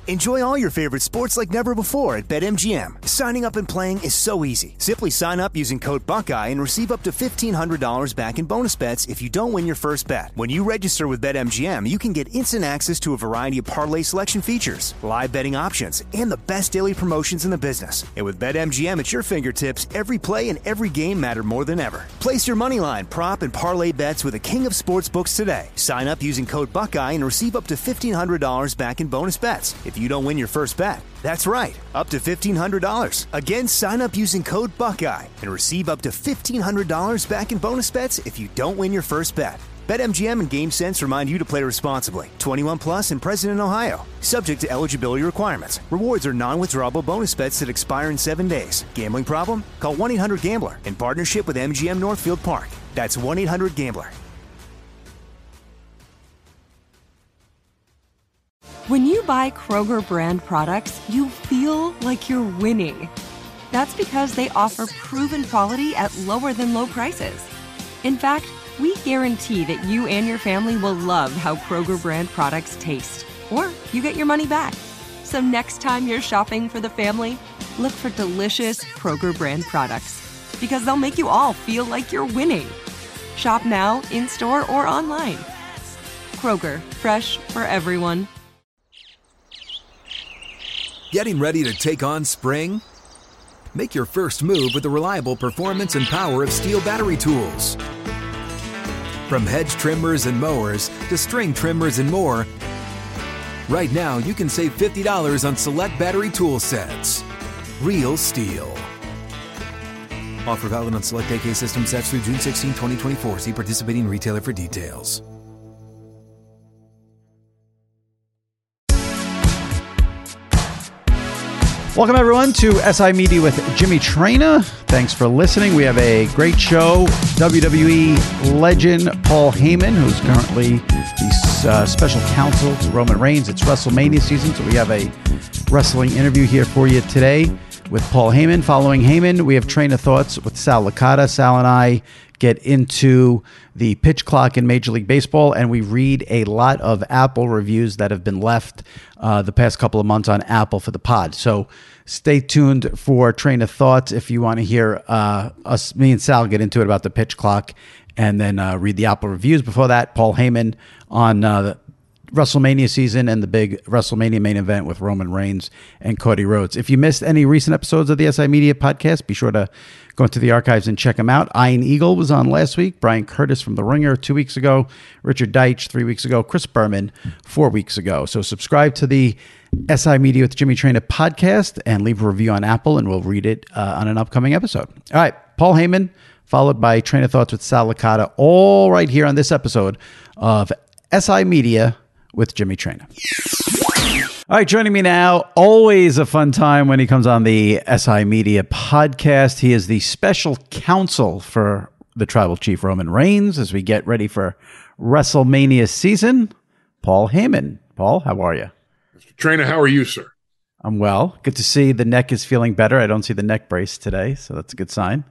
Enjoy all your favorite sports like never before at BetMGM. Signing up and playing is so easy. Simply sign up using code Buckeye and receive up to $1,500 back in bonus bets if you don't win your first bet. When you register with BetMGM, you can get instant access to a variety of parlay selection features, live betting options, and the best daily promotions in the business. And with BetMGM at your fingertips, every play and every game matter more than ever. Place your moneyline, prop, and parlay bets with the king of sportsbooks today. Sign up using code Buckeye and receive up to $1,500 back in bonus bets if you don't win your first bet. That's right, up to $1,500. Again, sign up using code Buckeye and receive up to $1,500 back in bonus bets if you don't win your first bet. BetMGM and GameSense remind you to play responsibly. 21 plus and present in Ohio. Subject to eligibility requirements. Rewards are non-withdrawable bonus bets that expire in 7 days. Gambling problem? Call 1-800-GAMBLER in partnership with MGM Northfield Park. That's 1-800-GAMBLER. When you buy Kroger brand products, you feel like you're winning. That's because they offer proven quality at lower than low prices. In fact, we guarantee that you and your family will love how Kroger brand products taste, or you get your money back. So next time you're shopping for the family, look for delicious Kroger brand products, because they'll make you all feel like you're winning. Shop now, in-store, or online. Kroger, fresh for everyone. Getting ready to take on spring? Make your first move with the reliable performance and power of Steel battery tools. From hedge trimmers and mowers to string trimmers and more, right now you can save $50 on select battery tool sets. Real Steel. Offer valid on select AK system sets through June 16, 2024. See participating retailer for details. Welcome, everyone, to SI Media with Jimmy Traina. Thanks for listening. We have a great show. WWE legend Paul Heyman, who's currently the special counsel to Roman Reigns. It's WrestleMania season, so we have a wrestling interview here for you today with Paul Heyman. Following Heyman, we have Train of Thoughts with Sal Licata. Sal and I get into the pitch clock in Major League Baseball, and we read a lot of Apple reviews that have been left the past couple of months on Apple for the pod. So stay tuned for Train of Thoughts if you want to hear me and Sal get into it about the pitch clock, and then read the Apple reviews. Before that, Paul Heyman on the WrestleMania season and the big WrestleMania main event with Roman Reigns and Cody Rhodes. If you missed any recent episodes of the SI Media podcast, be sure to go into the archives and check them out. Ian Eagle was on last week, Brian Curtis from The Ringer 2 weeks ago, Richard Deitch 3 weeks ago, Chris Berman 4 weeks ago. So subscribe to the SI Media with Jimmy Traina podcast and leave a review on Apple, and we'll read it on an upcoming episode. All right, Paul Heyman, followed by Train of Thoughts with Sal Licata, all right here on this episode of SI Media with Jimmy Traina. All right, joining me now, always a fun time when he comes on the SI Media podcast. He is the special counsel for the Tribal Chief Roman Reigns as we get ready for WrestleMania season. Paul Heyman. Paul, how are you? Mr. Traina, how are you, sir? I'm well. Good to see the neck is feeling better. I don't see the neck brace today, so that's a good sign.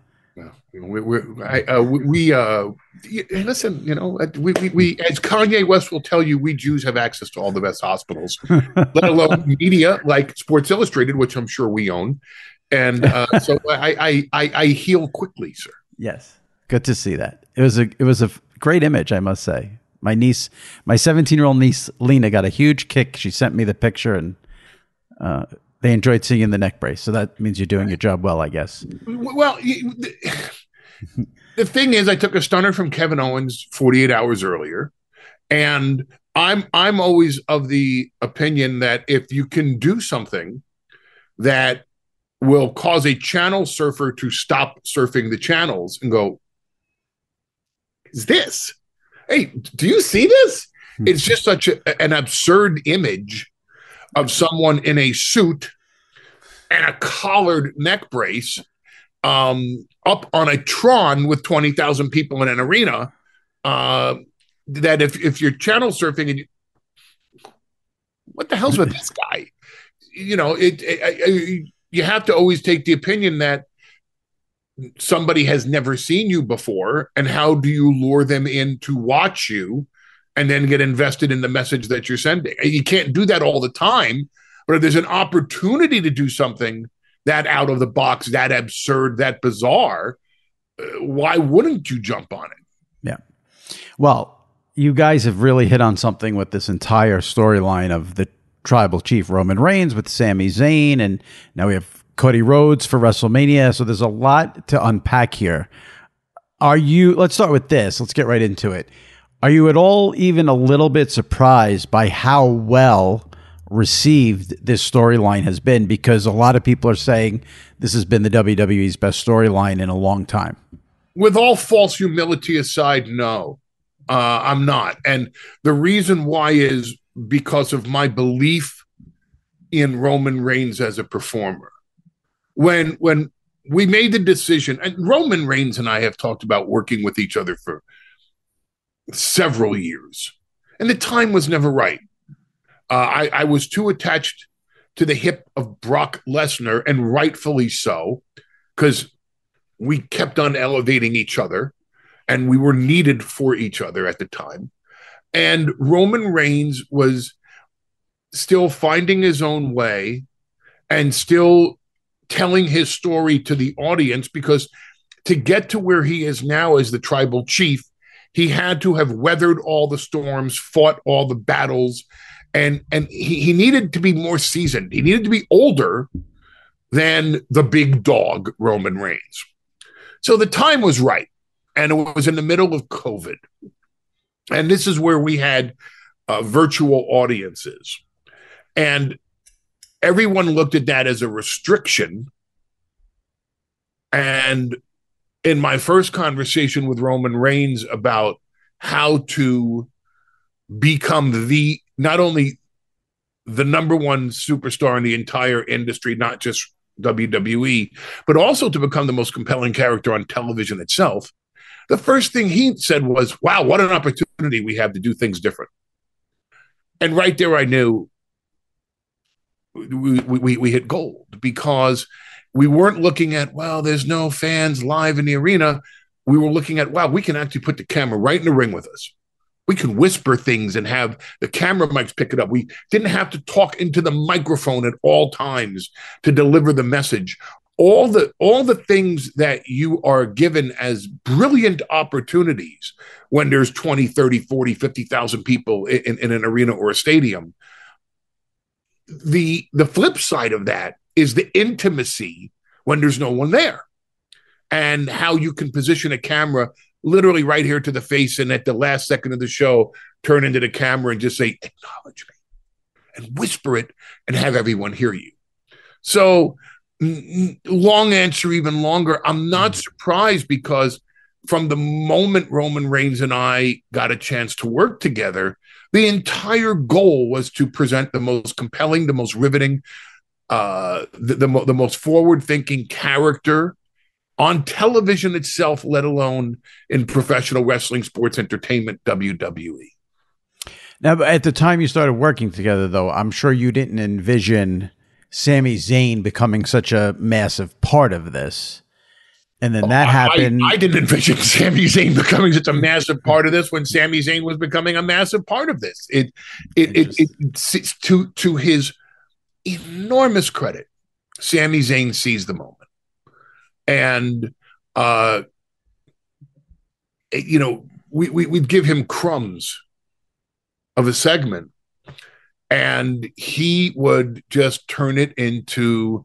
Listen, we as Kanye West will tell you, we Jews have access to all the best hospitals, let alone media like Sports Illustrated, which I'm sure we own, and so I heal quickly, sir. Yes, good to see that. It was a great image, I must say. My niece, my 17-year-old niece Lena, got a huge kick. She sent me the picture, and they enjoyed seeing the neck brace. So that means you're doing your job well, I guess. Well, the thing is, I took a stunner from Kevin Owens 48 hours earlier, and I'm always of the opinion that if you can do something that will cause a channel surfer to stop surfing the channels and go, is this? Hey, do you see this? It's just such an absurd image of someone in a suit and a collared neck brace up on a Tron with 20,000 people in an arena, that if you're channel surfing, and what the hell's with this guy? You have to always take the opinion that somebody has never seen you before, and how do you lure them in to watch you and then get invested in the message that you're sending? You can't do that all the time, But if there's an opportunity to do something that out of the box, that absurd, that bizarre, why wouldn't you jump on it? Yeah. Well, you guys have really hit on something with this entire storyline of the tribal chief Roman Reigns with Sami Zayn, and now we have Cody Rhodes for WrestleMania. So there's a lot to unpack here. Let's start with this. Let's get right into it. Are you at all even a little bit surprised by how well received this storyline has been? Because a lot of people are saying this has been the WWE's best storyline in a long time. With all false humility aside, no, I'm not. And the reason why is because of my belief in Roman Reigns as a performer. When we made the decision, and Roman Reigns and I have talked about working with each other for several years, and the time was never right. I was too attached to the hip of Brock Lesnar, and rightfully so, because we kept on elevating each other, and we were needed for each other at the time. And Roman Reigns was still finding his own way and still telling his story to the audience, because to get to where he is now as the tribal chief, he had to have weathered all the storms, fought all the battles, and he needed to be more seasoned. He needed to be older than the big dog, Roman Reigns. So the time was right, and it was in the middle of COVID. And this is where we had virtual audiences. And everyone looked at that as a restriction. And in my first conversation with Roman Reigns about how to become not only the number one superstar in the entire industry, not just WWE, but also to become the most compelling character on television itself, the first thing he said was, wow, what an opportunity we have to do things different. And right there, I knew we hit gold, because we weren't looking at, well, there's no fans live in the arena. We were looking at, wow, we can actually put the camera right in the ring with us. We can whisper things and have the camera mics pick it up. We didn't have to talk into the microphone at all times to deliver the message. All the things that you are given as brilliant opportunities when there's 20, 30, 40, 50,000 people in an arena or a stadium. The flip side of that is the intimacy when there's no one there, and how you can position a camera literally right here to the face, and at the last second of the show, turn into the camera and just say, acknowledge me, and whisper it and have everyone hear you. So long answer, even longer. I'm not surprised, because from the moment Roman Reigns and I got a chance to work together, the entire goal was to present the most compelling, the most riveting, the most forward-thinking character on television itself, let alone in professional wrestling, sports entertainment, WWE. Now, at the time you started working together, though, I'm sure you didn't envision Sami Zayn becoming such a massive part of this. And then that happened. I didn't envision Sami Zayn becoming such a massive part of this when Sami Zayn was becoming a massive part of this. To his enormous credit, Sami Zayn seized the moment. And, we'd give him crumbs of a segment, and he would just turn it into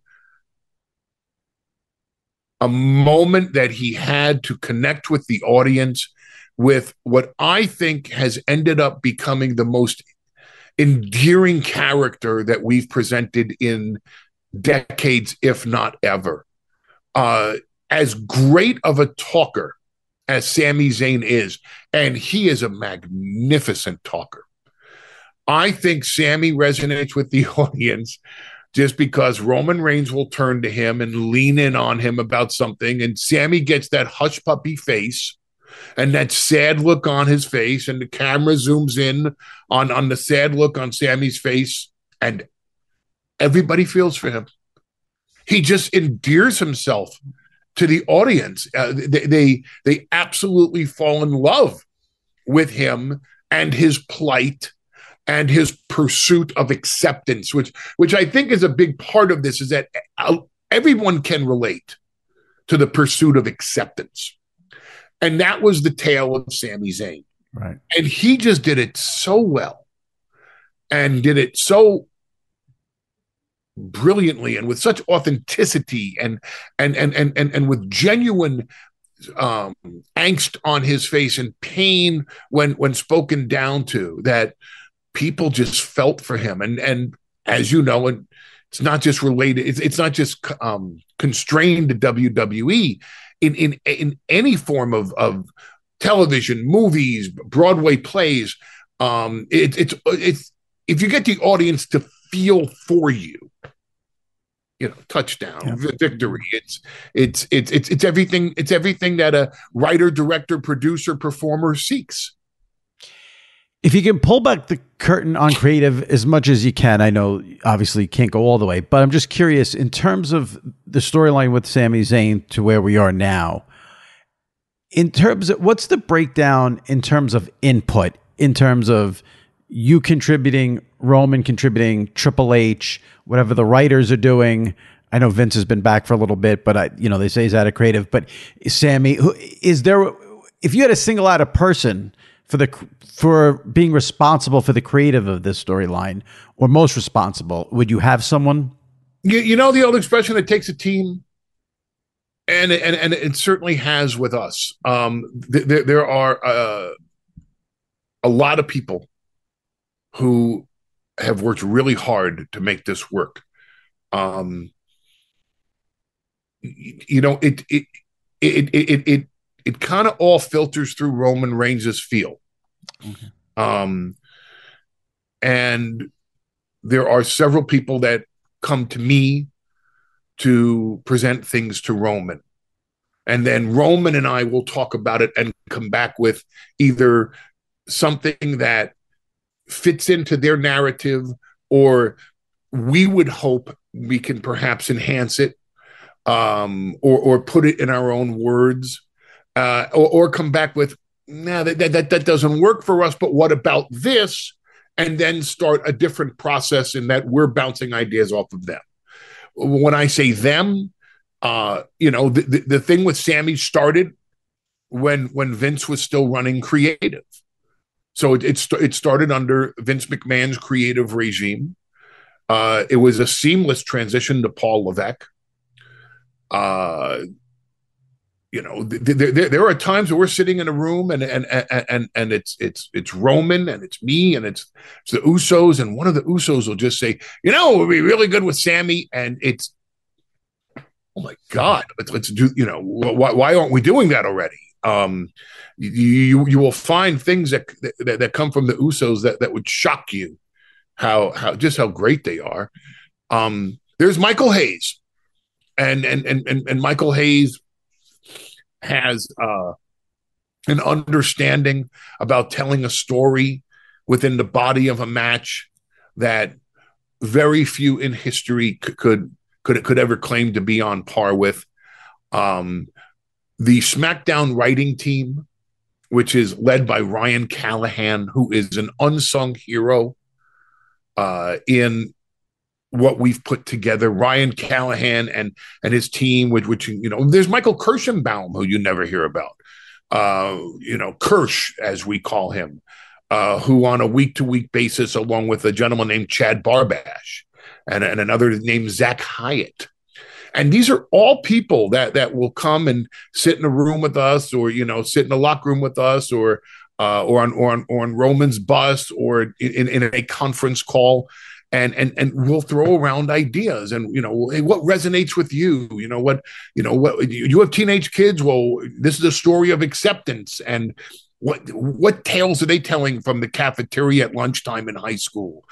a moment that he had to connect with the audience with what I think has ended up becoming the most endearing character that we've presented in decades, if not ever. As great of a talker as Sami Zayn is, and he is a magnificent talker, I think Sami resonates with the audience just because Roman Reigns will turn to him and lean in on him about something, and Sami gets that hush puppy face and that sad look on his face, and the camera zooms in on the sad look on Sami's face, and everybody feels for him. He just endears himself to the audience. They absolutely fall in love with him and his plight and his pursuit of acceptance, which I think is a big part of this, is that everyone can relate to the pursuit of acceptance. And that was the tale of Sami Zayn. Right. And he just did it so well and did it so brilliantly and with such authenticity and with genuine angst on his face and pain when spoken down to, that people just felt for him. And as you know, and it's not just related, it's not just constrained to WWE. In any form of television, movies, Broadway plays, it's if you get the audience to feel for you, touchdown, victory. It's everything. It's everything that a writer, director, producer, performer seeks. If you can pull back the curtain on creative as much as you can, I know obviously you can't go all the way, but I'm just curious in terms of the storyline with Sami Zayn to where we are now. In terms of what's the breakdown in terms of input, in terms of you contributing, Roman contributing, Triple H, whatever the writers are doing. I know Vince has been back for a little bit, but they say he's out of creative. But Sami, is there? If you had to single out a person for being responsible for the creative of this storyline, or most responsible, would you have someone? You know the old expression, it takes a team, and it certainly has with us. There are a lot of people who have worked really hard to make this work. It kind of all filters through Roman Reigns' feel. Okay. And there are several people that come to me to present things to Roman. And then Roman and I will talk about it and come back with either something that fits into their narrative, or we would hope we can perhaps enhance it, or put it in our own words, or come back with, that doesn't work for us, but what about this? And then start a different process in that we're bouncing ideas off of them. When I say them, the thing with Sami started when Vince was still running creative. So it started under Vince McMahon's creative regime. It was a seamless transition to Paul Levesque. There are times where we're sitting in a room and it's Roman and it's me and it's the Usos, and one of the Usos will just say, it would be really good with Sami, and it's, oh my God, let's do, why aren't we doing that already? You will find things that come from the Usos that would shock you, how great they are. There's Michael Hayes, and Michael Hayes has an understanding about telling a story within the body of a match that very few in history could ever claim to be on par with. The SmackDown writing team, which is led by Ryan Callahan, who is an unsung hero in what we've put together. Ryan Callahan and his team, which there's Michael Kirschenbaum, who you never hear about. Kirsch, as we call him, who on a week-to-week basis, along with a gentleman named Chad Barbash and another named Zach Hyatt. And these are all people that will come and sit in a room with us, or sit in a locker room with us, or on Roman's bus, or in a conference call, and we'll throw around ideas. And hey, what resonates with you? What you have teenage kids? Well, this is a story of acceptance. And what tales are they telling from the cafeteria at lunchtime in high school?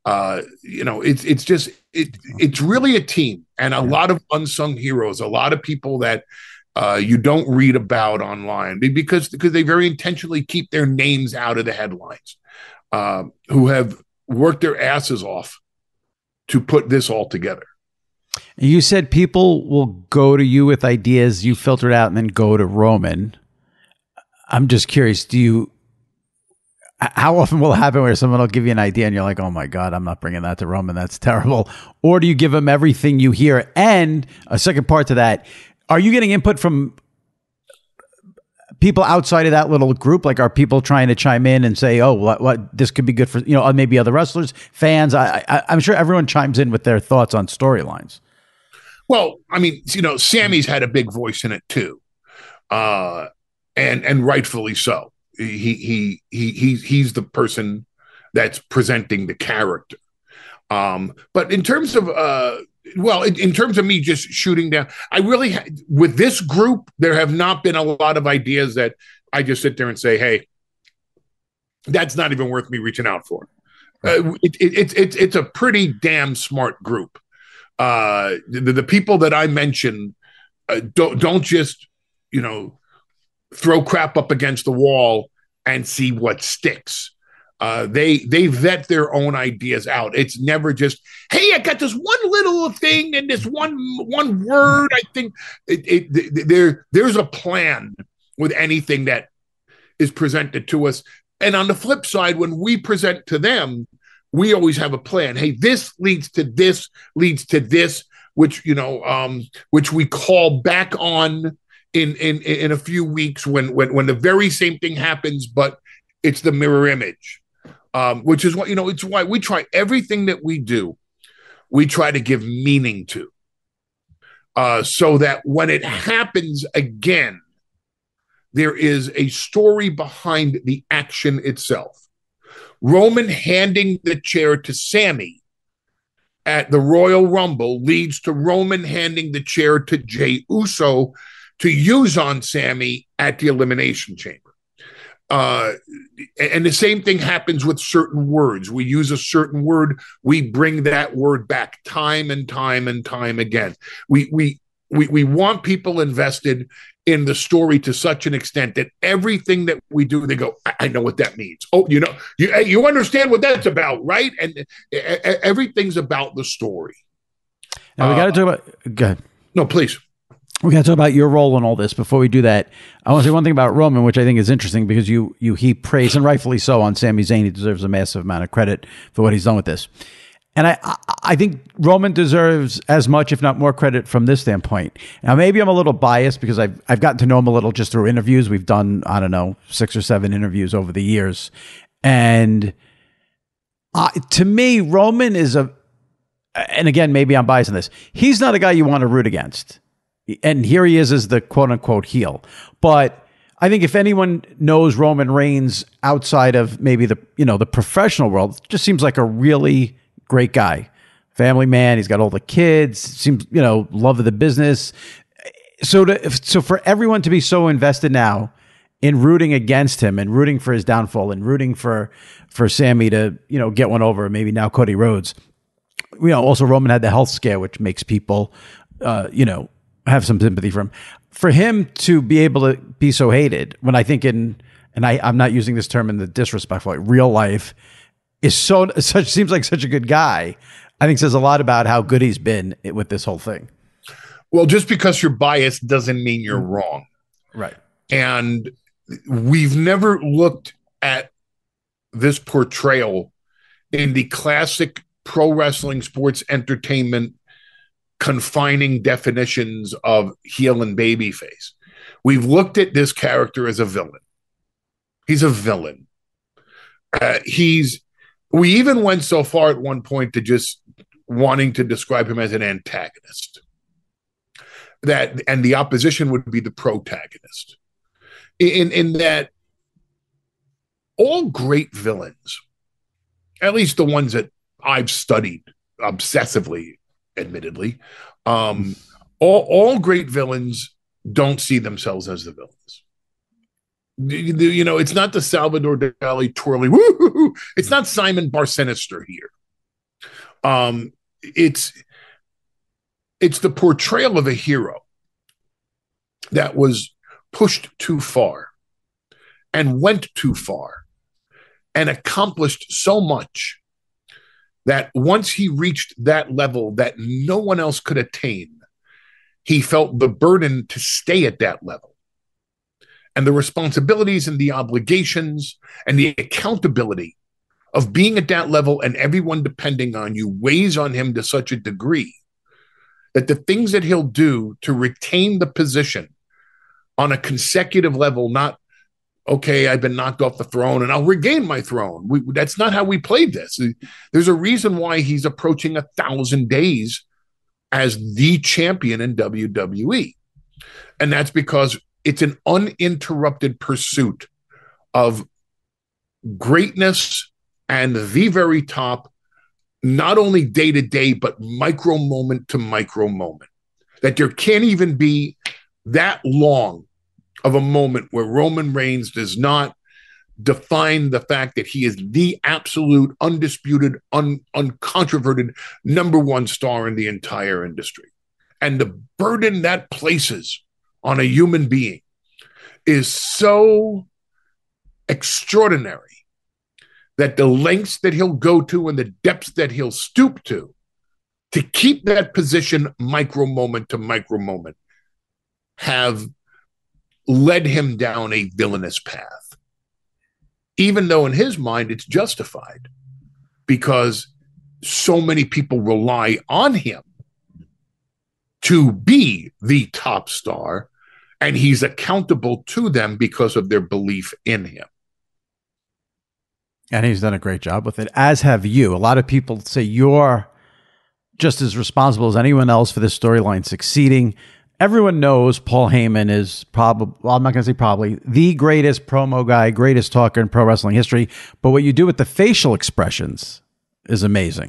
It's really a team, and a lot of unsung heroes, a lot of people that you don't read about online because they very intentionally keep their names out of the headlines, who have worked their asses off to put this all together. You said people will go to you with ideas, you filter it out, and then go to Roman. I'm just curious, how often will it happen where someone will give you an idea and you're like, oh my God, I'm not bringing that to Roman. That's terrible. Or do you give him everything you hear? And a second part to that, are you getting input from people outside of that little group? Like, are people trying to chime in and say, oh, what this could be good for, maybe other wrestlers, fans? I'm sure everyone chimes in with their thoughts on storylines. Well, I mean, Sammy's had a big voice in it too. And rightfully so. He's the person that's presenting the character. But in terms of in terms of me just shooting down, I really with this group there have not been a lot of ideas that I just sit there and say, hey, that's not even worth me reaching out for. It's a pretty damn smart group. The people that I mentioned don't just throw crap up against the wall and see what sticks. They vet their own ideas out. It's never just, hey, I got this one little thing and this one word. I think there's a plan with anything that is presented to us. And on the flip side, when we present to them, we always have a plan. Hey, this leads to this, which we call back on in a few weeks when the very same thing happens, but it's the mirror image, which is what, it's why we try everything that we do. We try to give meaning to, so that when it happens again, there is a story behind the action itself. Roman handing the chair to Sammy at the Royal Rumble leads to Roman handing the chair to Jey Uso to use on Sammy at the Elimination Chamber. And the same thing happens with certain words. We use a certain word, we bring that word back time and time and time again. We want people invested in the story to such an extent that everything that we do, they go, I know what that means. Oh, you understand what that's about, right? And everything's about the story. Now we got to talk about. Go ahead. No, please. We got to talk about your role in all this. Before we do that, I want to say one thing about Roman, which I think is interesting because you heap praise, and rightfully so, on Sami Zayn. He deserves a massive amount of credit for what he's done with this. And I think Roman deserves as much, if not more, credit from this standpoint. Now, maybe I'm a little biased because I've gotten to know him a little just through interviews. We've done, 6 or 7 interviews over the years. And to me, Roman is and again, maybe I'm biased in this, he's not a guy you want to root against. And here he is as the quote-unquote heel. But I think if anyone knows Roman Reigns outside of maybe the professional world, it just seems like a really great guy. Family man. He's got all the kids. Seems, love of the business. So for everyone to be so invested now in rooting against him and rooting for his downfall and rooting for Sammy to, get one over, maybe now Cody Rhodes. Also Roman had the health scare, which makes people, have some sympathy for him. For him to be able to be so hated, when I think I'm not using this term in the disrespectful, like real life, seems like such a good guy, I think says a lot about how good he's been with this whole thing. Well, just because you're biased doesn't mean you're wrong. Right. And we've never looked at this portrayal in the classic pro wrestling sports entertainment confining definitions of heel and babyface. We've looked at this character as a villain. He's a villain. We even went so far at one point to just wanting to describe him as an antagonist. And the opposition would be the protagonist. In that all great villains, at least the ones that I've studied obsessively, admittedly, all great villains don't see themselves as the villains. It's not the Salvador Dali twirly. Woo-hoo-hoo. It's not Simon Bar-Sinister here. It's the portrayal of a hero that was pushed too far and went too far and accomplished so much that once he reached that level that no one else could attain, he felt the burden to stay at that level. and the responsibilities and the obligations and the accountability of being at that level and everyone depending on you weighs on him to such a degree that the things that he'll do to retain the position on a consecutive level, not, okay, I've been knocked off the throne and I'll regain my throne. That's not how we played this. There's a reason why he's approaching 1,000 days as the champion in WWE. And that's because it's an uninterrupted pursuit of greatness and the very top, not only day to day, but micro moment to micro moment. That there can't even be that long of a moment where Roman Reigns does not define the fact that he is the absolute, undisputed, uncontroverted number one star in the entire industry. And the burden that places on a human being is so extraordinary that the lengths that he'll go to and the depths that he'll stoop to keep that position micro moment to micro moment have led him down a villainous path. Even though in his mind it's justified because so many people rely on him to be the top star, and he's accountable to them because of their belief in him. And he's done a great job with it, as have you. A lot of people say you're just as responsible as anyone else for this storyline succeeding. Everyone knows Paul Heyman is probably, well, I'm not going to say probably, the greatest promo guy, greatest talker in pro wrestling history. But what you do with the facial expressions is amazing.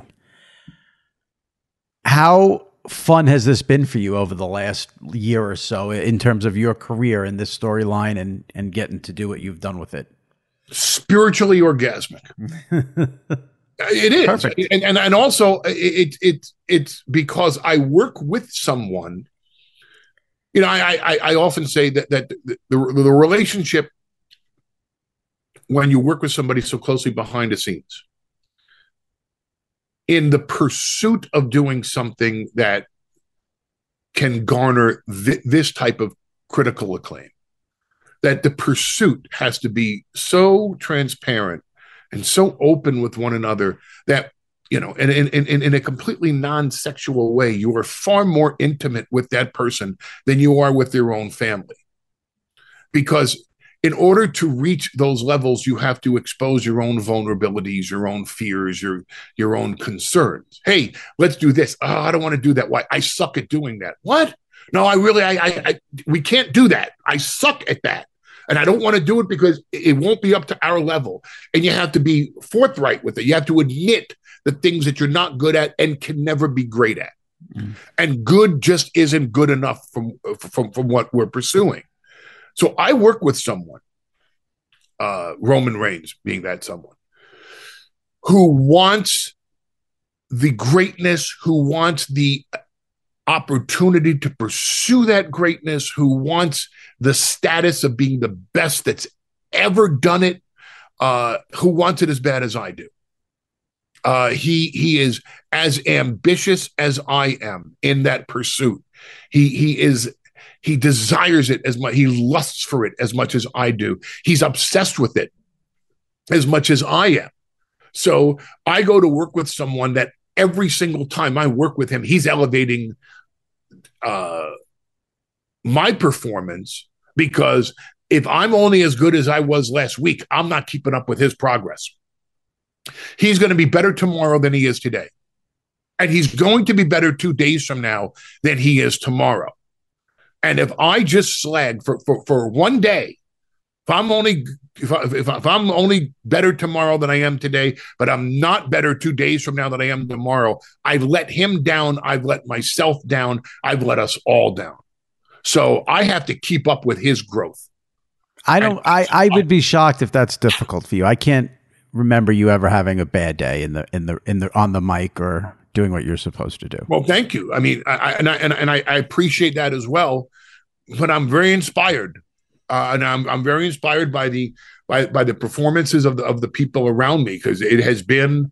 How fun has this been for you over the last year or so in terms of your career in this storyline and getting to do what you've done with it? Spiritually orgasmic. It is. Perfect. And also it's because I work with someone. You know, I often say that the relationship when you work with somebody so closely behind the scenes in the pursuit of doing something that can garner this type of critical acclaim, that the pursuit has to be so transparent and so open with one another that, you know, in a completely non-sexual way, you are far more intimate with that person than you are with your own family. Because in order to reach those levels, you have to expose your own vulnerabilities, your own fears, your own concerns. Hey, let's do this. Oh, I don't want to do that. Why? I suck at doing that. What? No, we can't do that. I suck at that. And I don't want to do it because it won't be up to our level. And you have to be forthright with it. You have to admit the things that you're not good at and can never be great at. Mm. And good just isn't good enough from what we're pursuing. So I work with someone, Roman Reigns being that someone, who wants the greatness, who wants the opportunity to pursue that greatness, who wants the status of being the best that's ever done it, who wants it as bad as I do. He is as ambitious as I am in that pursuit. He desires it as much. He lusts for it as much as I do. He's obsessed with it as much as I am. So I go to work with someone that every single time I work with him, he's elevating my performance, because if I'm only as good as I was last week, I'm not keeping up with his progress. He's going to be better tomorrow than he is today. And he's going to be better 2 days from now than he is tomorrow. And if I just slag for 1 day, if I'm only better tomorrow than I am today, but I'm not better 2 days from now than I am tomorrow, I've let him down. I've let myself down. I've let us all down. So I have to keep up with his growth. I would be shocked if that's difficult for you. I can't remember you ever having a bad day in the on the mic or doing what you're supposed to do. Well, thank you. I mean, I appreciate that as well. But I'm very inspired, and I'm very inspired by the performances of the people around me, because it has been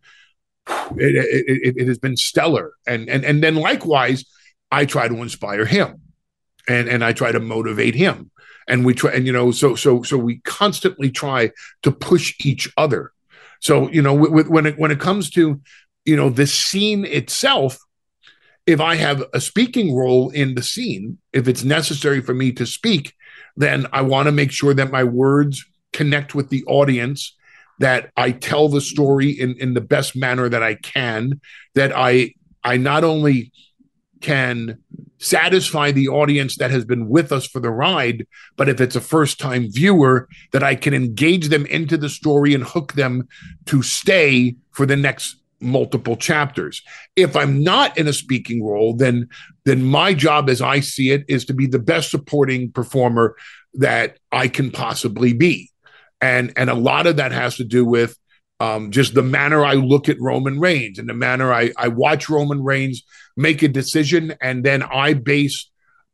stellar. And then likewise, I try to inspire him, and I try to motivate him. and we try, and so we constantly try to push each other. So when it comes to the scene itself, if I have a speaking role in the scene, if it's necessary for me to speak, then I want to make sure that my words connect with the audience, that I tell the story in the best manner that I can, that I not only can satisfy the audience that has been with us for the ride, but if it's a first-time viewer, that I can engage them into the story and hook them to stay for the next multiple chapters. If I'm not in a speaking role, then my job, as I see it, is to be the best supporting performer that I can possibly be. And a lot of that has to do with just the manner I look at Roman Reigns and the manner I watch Roman Reigns make a decision, and then I base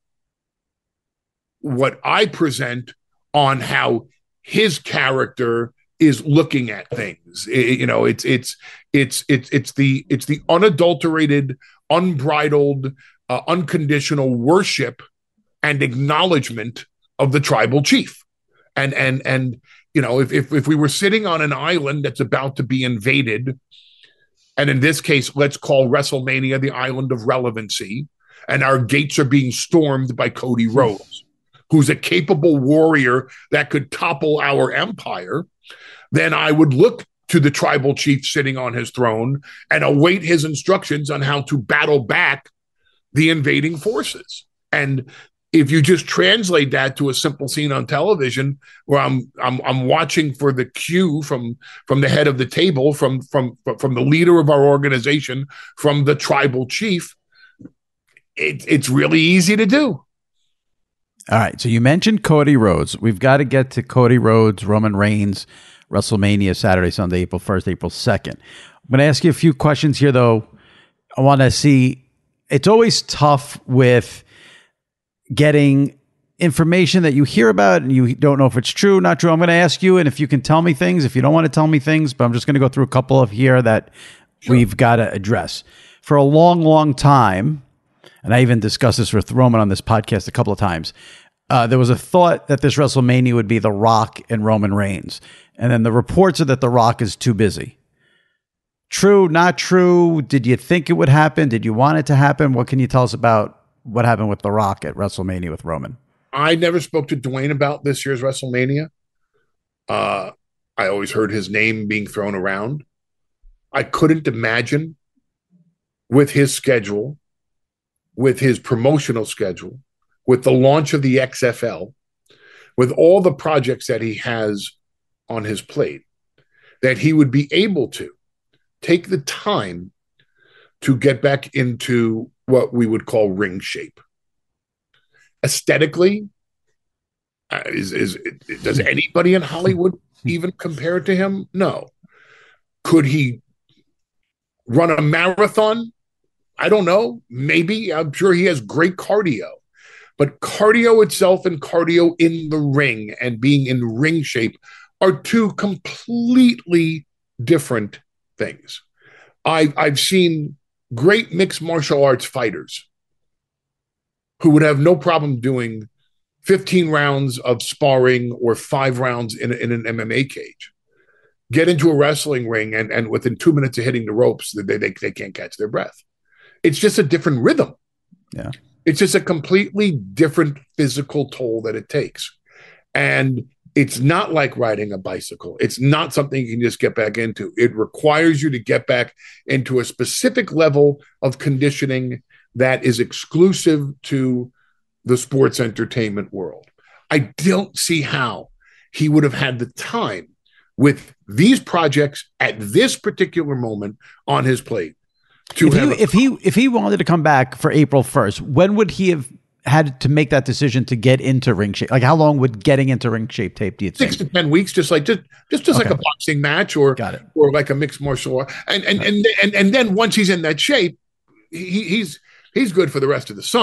what I present on how his character is looking at things. It's the unadulterated, unbridled, unconditional worship and acknowledgement of the tribal chief. And if we were sitting on an island that's about to be invaded, and in this case, let's call WrestleMania the island of relevancy, and our gates are being stormed by Cody Rhodes, who's a capable warrior that could topple our empire, then I would look to the tribal chief sitting on his throne and await his instructions on how to battle back the invading forces. And if you just translate that to a simple scene on television, where I'm watching for the cue from the head of the table, from the leader of our organization, from the tribal chief, it's really easy to do. All right. So you mentioned Cody Rhodes. We've got to get to Cody Rhodes, Roman Reigns, WrestleMania, Saturday, Sunday, April 1st, April 2nd. I'm going to ask you a few questions here, though. I want to see, it's always tough with getting information that you hear about and you don't know if it's true, not true. I'm going to ask you, and if you can tell me things, if you don't want to tell me things, but I'm just going to go through a couple of here that we've got to address. For a long, long time, and I even discussed this with Roman on this podcast a couple of times, there was a thought that this WrestleMania would be The Rock and Roman Reigns. And then the reports are that The Rock is too busy. True, not true? Did you think it would happen? Did you want it to happen? What can you tell us about what happened with The Rock at WrestleMania with Roman? I never spoke to Dwayne about this year's WrestleMania. I always heard his name being thrown around. I couldn't imagine, with his schedule, with his promotional schedule, with the launch of the XFL, with all the projects that he has on his plate, that he would be able to take the time to get back into what we would call ring shape. Aesthetically, does anybody in Hollywood even compare it to him? No. Could he run a marathon? I don't know. Maybe. I'm sure he has great cardio. But cardio itself and cardio in the ring and being in ring shape are two completely different things. I've seen great mixed martial arts fighters who would have no problem doing 15 rounds of sparring or 5 rounds in an MMA cage. Get into a wrestling ring and within 2 minutes of hitting the ropes, they can't catch their breath. It's just a different rhythm. Yeah. It's just a completely different physical toll that it takes. And it's not like riding a bicycle. It's not something you can just get back into. It requires you to get back into a specific level of conditioning that is exclusive to the sports entertainment world. I don't see how he would have had the time with these projects at this particular moment on his plate. If he wanted to come back for April 1st, when would he have had to make that decision to get into ring shape? Like, how long would getting into ring shape take, do you think? 6 to 10 weeks, just like a boxing match or like a mixed martial art. And then once he's in that shape, he's good for the rest of the summer.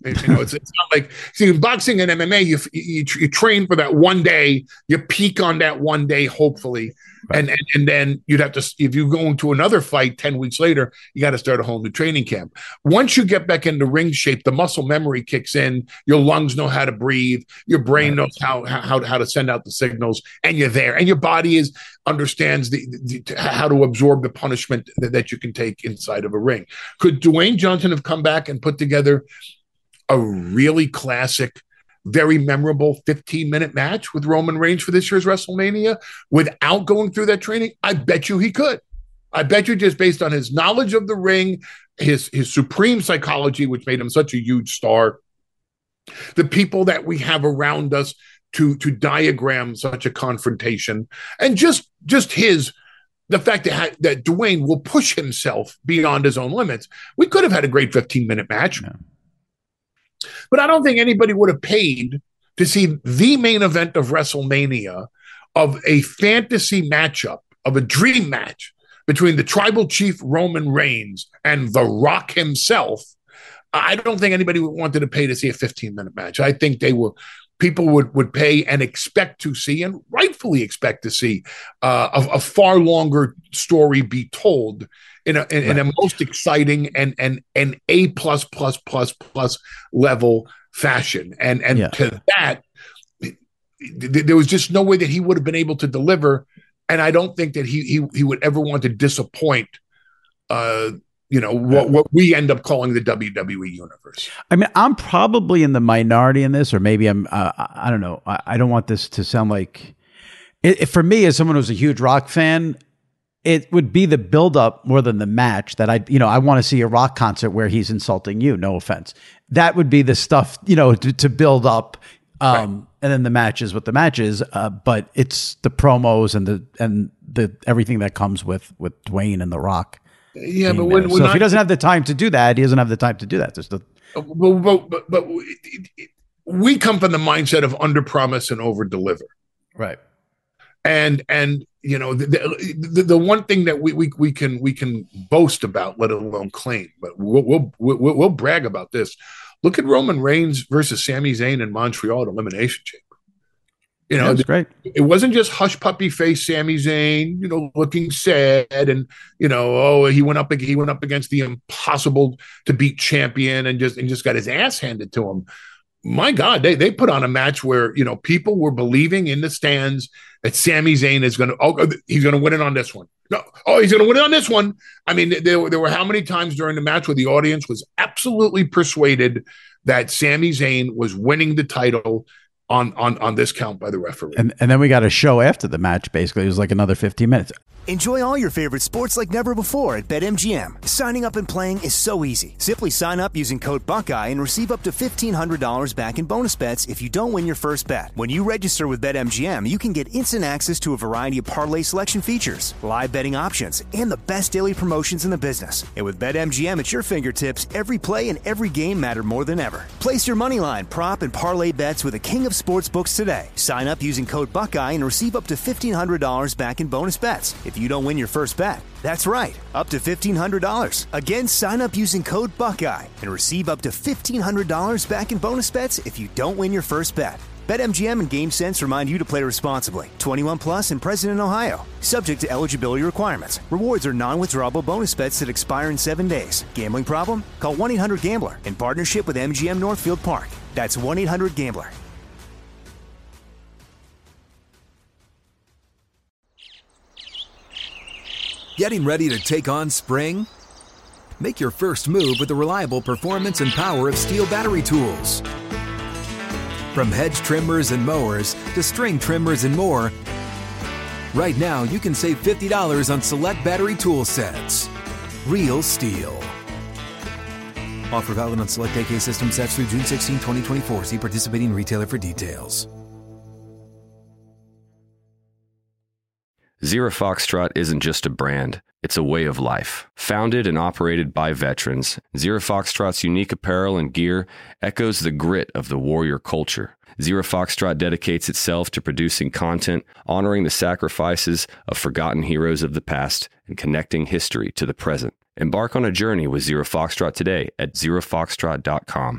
It's not like, see, in boxing and MMA, you train for that one day, you peak on that one day, hopefully. Right. And then you'd have to, if you go into another fight 10 weeks later, you got to start a whole new training camp. Once you get back into ring shape, the muscle memory kicks in, your lungs know how to breathe, your brain knows how to send out the signals, and you're there. And your body understands how to absorb the punishment that you can take inside of a ring. Could Dwayne Johnson have come back and put together a really classic, very memorable 15-minute match with Roman Reigns for this year's WrestleMania without going through that training? I bet you he could. I bet you, just based on his knowledge of the ring, his supreme psychology, which made him such a huge star, the people that we have around us to diagram such a confrontation, and just the fact that Dwayne will push himself beyond his own limits. We could have had a great 15-minute match. Yeah. But I don't think anybody would have paid to see the main event of WrestleMania, of a fantasy matchup, of a dream match between the tribal chief Roman Reigns and The Rock himself. I don't think anybody wanted to pay to see a 15-minute match. I think people would pay and expect to see, and rightfully expect to see, a far longer story be told in a most exciting and A++ level fashion. And to that, there was just no way that he would have been able to deliver. And I don't think that he would ever want to disappoint what we end up calling the WWE universe. I mean, I'm probably in the minority in this, or maybe I don't know. I don't want this to sound like for me, as someone who's a huge Rock fan, it would be the build-up more than the match that I want to see a Rock concert where he's insulting you. No offense. That would be the stuff, to build up. Right. And then the matches with the matches. But it's the promos and the everything that comes with Dwayne and The Rock. Yeah, but if he doesn't have the time to do that, he doesn't have the time to do that. But we come from the mindset of under promise and over deliver. Right. And the one thing that we can boast about, let alone claim, but we'll brag about this. Look at Roman Reigns versus Sami Zayn in Montreal at Elimination Chamber. That's great. It wasn't just hush puppy face Sami Zayn, looking sad, and he went up against the impossible to beat champion and just got his ass handed to him. My God, they put on a match where people were believing in the stands that Sami Zayn is he's going to win it on this one. No, he's going to win it on this one. I mean, there were how many times during the match where the audience was absolutely persuaded that Sami Zayn was winning the title on this count by the referee. And then we got a show after the match. Basically, it was like another 15 minutes. Enjoy all your favorite sports like never before at BetMGM. Signing up and playing is so easy. Simply sign up using code Buckeye and receive up to $1,500 back in bonus bets if you don't win your first bet. When you register with BetMGM, you can get instant access to a variety of parlay selection features, live betting options, and the best daily promotions in the business. And with BetMGM at your fingertips, every play and every game matter more than ever. Place your moneyline, prop, and parlay bets with the king of sportsbooks today. Sign up using code Buckeye and receive up to $1,500 back in bonus bets if you don't win your first bet. That's right, up to $1,500. Again, sign up using code Buckeye and receive up to $1,500 back in bonus bets if you don't win your first bet. BetMGM and GameSense remind you to play responsibly. 21 plus and present in Ohio. Subject to eligibility requirements. Rewards are non-withdrawable bonus bets that expire in 7 days. Gambling problem? Call 1-800-GAMBLER in partnership with MGM Northfield Park. That's 1-800-GAMBLER. Getting ready to take on spring? Make your first move with the reliable performance and power of Steel battery tools. From hedge trimmers and mowers to string trimmers and more, right now you can save $50 on select battery tool sets. Real Steel. Offer valid on select AK system sets through June 16, 2024. See participating retailer for details. Zero Foxtrot isn't just a brand, it's a way of life. Founded and operated by veterans, Zero Foxtrot's unique apparel and gear echoes the grit of the warrior culture. Zero Foxtrot dedicates itself to producing content, honoring the sacrifices of forgotten heroes of the past, and connecting history to the present. Embark on a journey with Zero Foxtrot today at zerofoxtrot.com.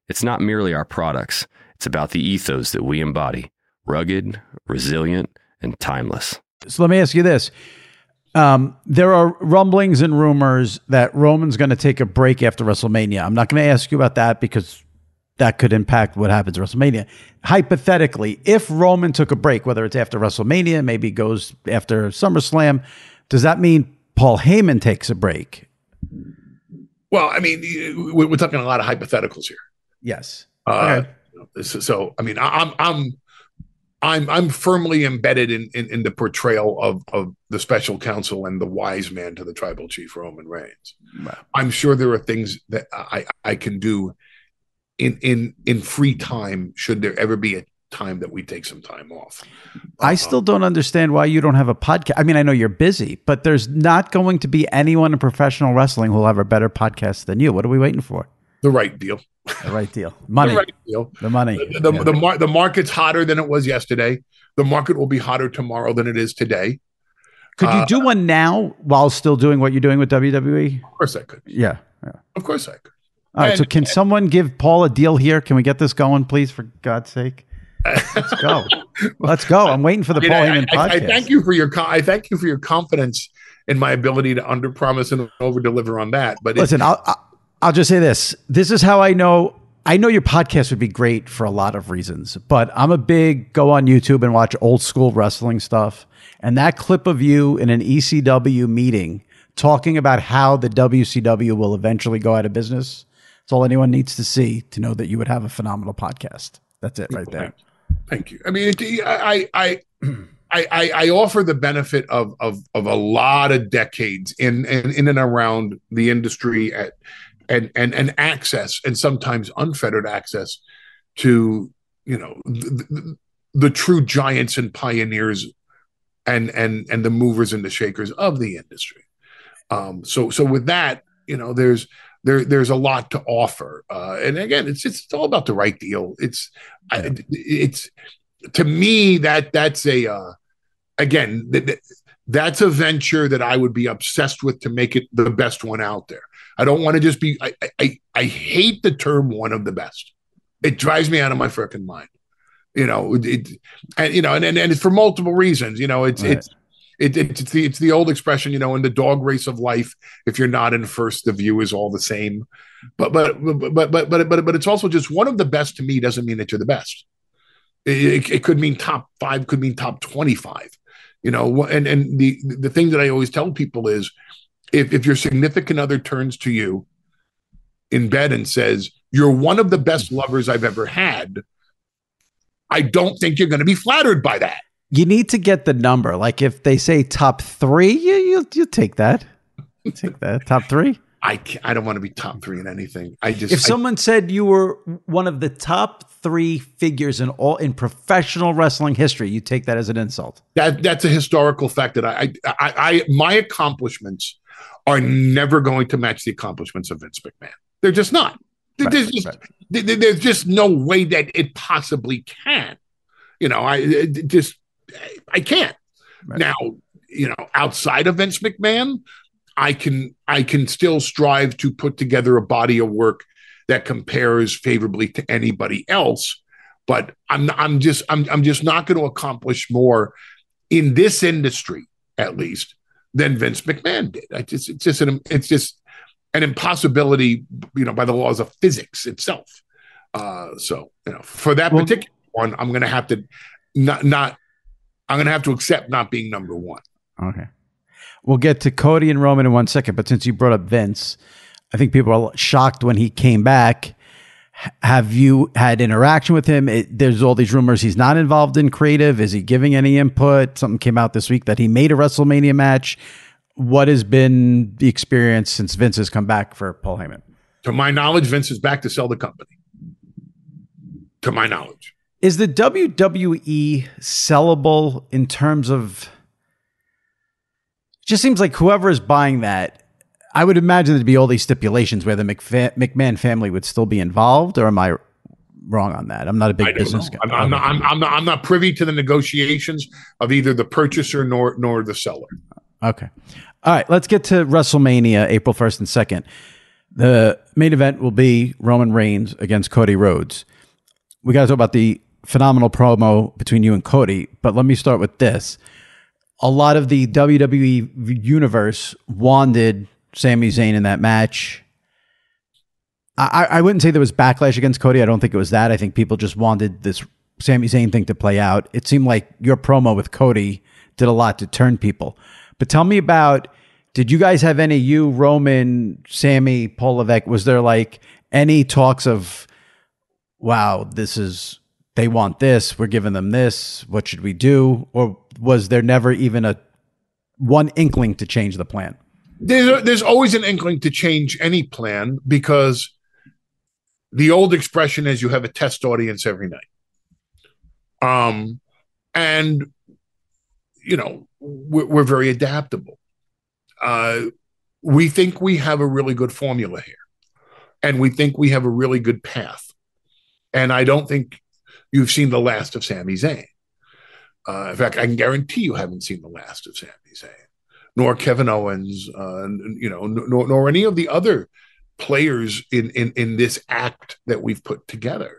It's not merely our products. It's about the ethos that we embody. Rugged, resilient, and timeless. So let me ask you this. There are rumblings and rumors that Roman's going to take a break after WrestleMania. I'm not going to ask you about that because that could impact what happens at WrestleMania. Hypothetically, if Roman took a break, whether it's after WrestleMania, maybe goes after SummerSlam, does that mean Paul Heyman takes a break? Well, I mean, we're talking a lot of hypotheticals here. Yes. Okay. So I mean, I'm firmly embedded in the portrayal of the special counsel and the wise man to the tribal chief, Roman Reigns. Right. I'm sure there are things that I can do in free time, should there ever be a time that we take some time off. I still don't understand why you don't have a podcast. I mean, I know you're busy, but there's not going to be anyone in professional wrestling who'll have a better podcast than you. What are we waiting for? The right deal. The right deal. Money. The right deal. The money. The market's hotter than it was yesterday. The market will be hotter tomorrow than it is today. Could you do one now while still doing what you're doing with WWE? Of course I could. Yeah. Of course I could. All right. So can someone give Paul a deal here? Can we get this going, please, for God's sake? Let's go. Let's go. I'm waiting for the Paul Heyman podcast. I thank you for your confidence in my ability to underpromise and overdeliver on that. But listen, I'll just say this. This is how I know your podcast would be great for a lot of reasons, but I'm a big go on YouTube and watch old school wrestling stuff. And that clip of you in an ECW meeting talking about how the WCW will eventually go out of business. That's all anyone needs to see to know that you would have a phenomenal podcast. That's it right there. Thank you. I mean, I offer the benefit of a lot of decades in and around the industry and access, and sometimes unfettered access to, the true giants and pioneers and the movers and the shakers of the industry. So with that, there's a lot to offer. And again, it's all about the right deal. It's to me that's that's a venture that I would be obsessed with to make it the best one out there. I don't want to just be, I hate the term one of the best. It drives me out of my freaking mind, and it's for multiple reasons, it's the old expression, in the dog race of life, if you're not in first, the view is all the same. But it's also just one of the best to me doesn't mean that you're the best. It could mean top 5, could mean top 25, and the thing that I always tell people is if your significant other turns to you in bed and says, you're one of the best lovers I've ever had, I don't think you're going to be flattered by that. You need to get the number. Like if they say top 3, you take that. You take that. Top 3? I don't want to be top 3 in anything. If someone said you were one of the top 3 figures in professional wrestling history, you take that as an insult. That's a historical fact that my accomplishments are never going to match the accomplishments of Vince McMahon. They're just not. There's just no way that it possibly can. I can't. Right. Now, outside of Vince McMahon, I can still strive to put together a body of work that compares favorably to anybody else, but I'm just not going to accomplish more in this industry, at least, than Vince McMahon did. It's just an impossibility, by the laws of physics itself. For that particular one, I'm going to have to I'm going to have to accept not being number 1. Okay. We'll get to Cody and Roman in 1 second, but since you brought up Vince, I think people are shocked when he came back. Have you had interaction with him? There's all these rumors he's not involved in creative. Is he giving any input? Something came out this week that he made a WrestleMania match. What has been the experience since Vince has come back for Paul Heyman? To my knowledge, Vince is back to sell the company. To my knowledge. Is the WWE sellable in terms of... It just seems like whoever is buying that, I would imagine there'd be all these stipulations where the McMahon family would still be involved, or am I wrong on that? I'm not a big business guy. I'm not privy to the negotiations of either the purchaser nor the seller. Okay. All right, let's get to WrestleMania, April 1st and 2nd. The main event will be Roman Reigns against Cody Rhodes. We got to talk about the phenomenal promo between you and Cody, but let me start with this. A lot of the WWE universe wanted Sami Zayn in that match. I wouldn't say there was backlash against Cody. I don't think it was that. I think people just wanted this Sami Zayn thing to play out. It seemed like your promo with Cody did a lot to turn people. But tell me about, did you guys have any, you, Roman, Sami, Paul Levesque, was there like any talks of, wow, they want this, we're giving them this, what should we do? Or was there never even one inkling to change the plan? There's always an inkling to change any plan, because the old expression is you have a test audience every night. And, we're very adaptable. We think we have a really good formula here, and we think we have a really good path. And I don't think you've seen the last of Sami Zayn. In fact, I can guarantee you haven't seen the last of Sami Zayn, nor Kevin Owens, nor any of the other players in this act that we've put together.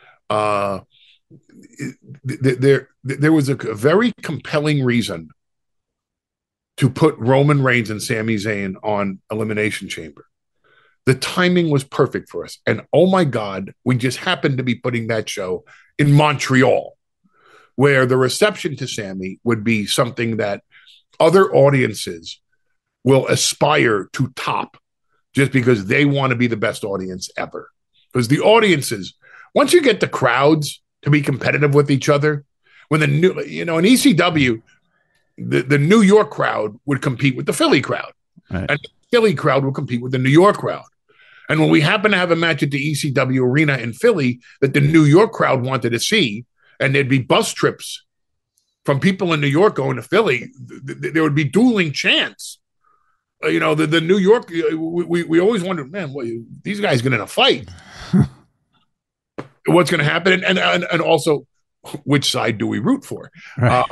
There was a very compelling reason to put Roman Reigns and Sami Zayn on Elimination Chamber. The timing was perfect for us. And oh my God, we just happened to be putting that show in Montreal, where the reception to Sami would be something that other audiences will aspire to top, just because they want to be the best audience ever. Because the audiences, once you get the crowds to be competitive with each other, when in ECW, the New York crowd would compete with the Philly crowd. Right. And the Philly crowd would compete with the New York crowd. And when we happen to have a match at the ECW arena in Philly that the New York crowd wanted to see, and there'd be bus trips from people in New York going to Philly, there would be dueling chants. The New York, we always wondered, man, these guys get in a fight. What's going to happen? And also, which side do we root for? Right.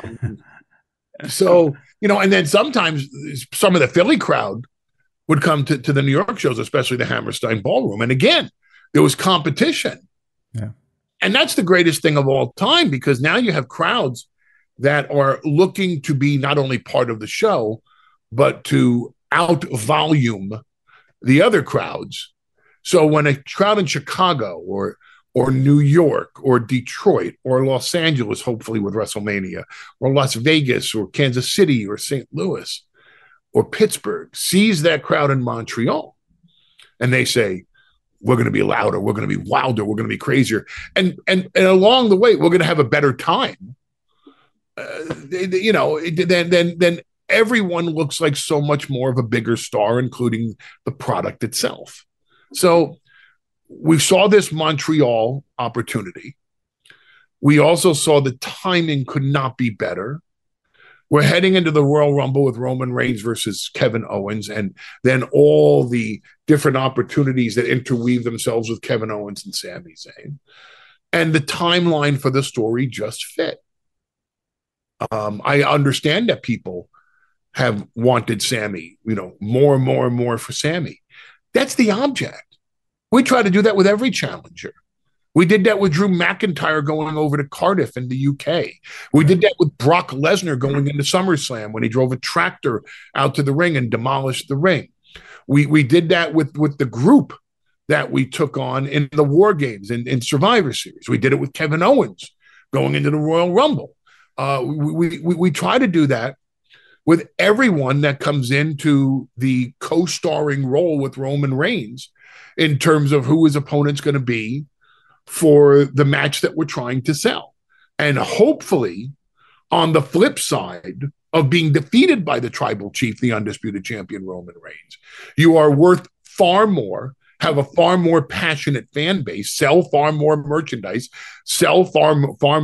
And then sometimes some of the Philly crowd would come to the New York shows, especially the Hammerstein Ballroom. And again, there was competition. Yeah. And that's the greatest thing of all time, because now you have crowds that are looking to be not only part of the show, but to out-volume the other crowds. So when a crowd in Chicago or New York or Detroit or Los Angeles, hopefully with WrestleMania, or Las Vegas or Kansas City or St. Louis or Pittsburgh sees that crowd in Montreal, and they say, we're going to be louder, we're going to be wilder, we're going to be crazier. And along the way, we're going to have a better time. Then everyone looks like so much more of a bigger star, including the product itself. So we saw this Montreal opportunity. We also saw the timing could not be better. We're heading into the Royal Rumble with Roman Reigns versus Kevin Owens, and then all the different opportunities that interweave themselves with Kevin Owens and Sami Zayn. And the timeline for the story just fit. I understand that people have wanted Sami, more and more and more for Sami. That's the object. We try to do that with every challenger. We did that with Drew McIntyre going over to Cardiff in the UK. We did that with Brock Lesnar going into SummerSlam when he drove a tractor out to the ring and demolished the ring. We did that with the group that we took on in the War Games in Survivor Series. We did it with Kevin Owens going into the Royal Rumble. We try to do that with everyone that comes into the co-starring role with Roman Reigns in terms of who his opponent's going to be for the match that we're trying to sell. And hopefully, on the flip side of being defeated by the tribal chief, the undisputed champion Roman Reigns, you are worth far more, have a far more passionate fan base, sell far more merchandise, sell far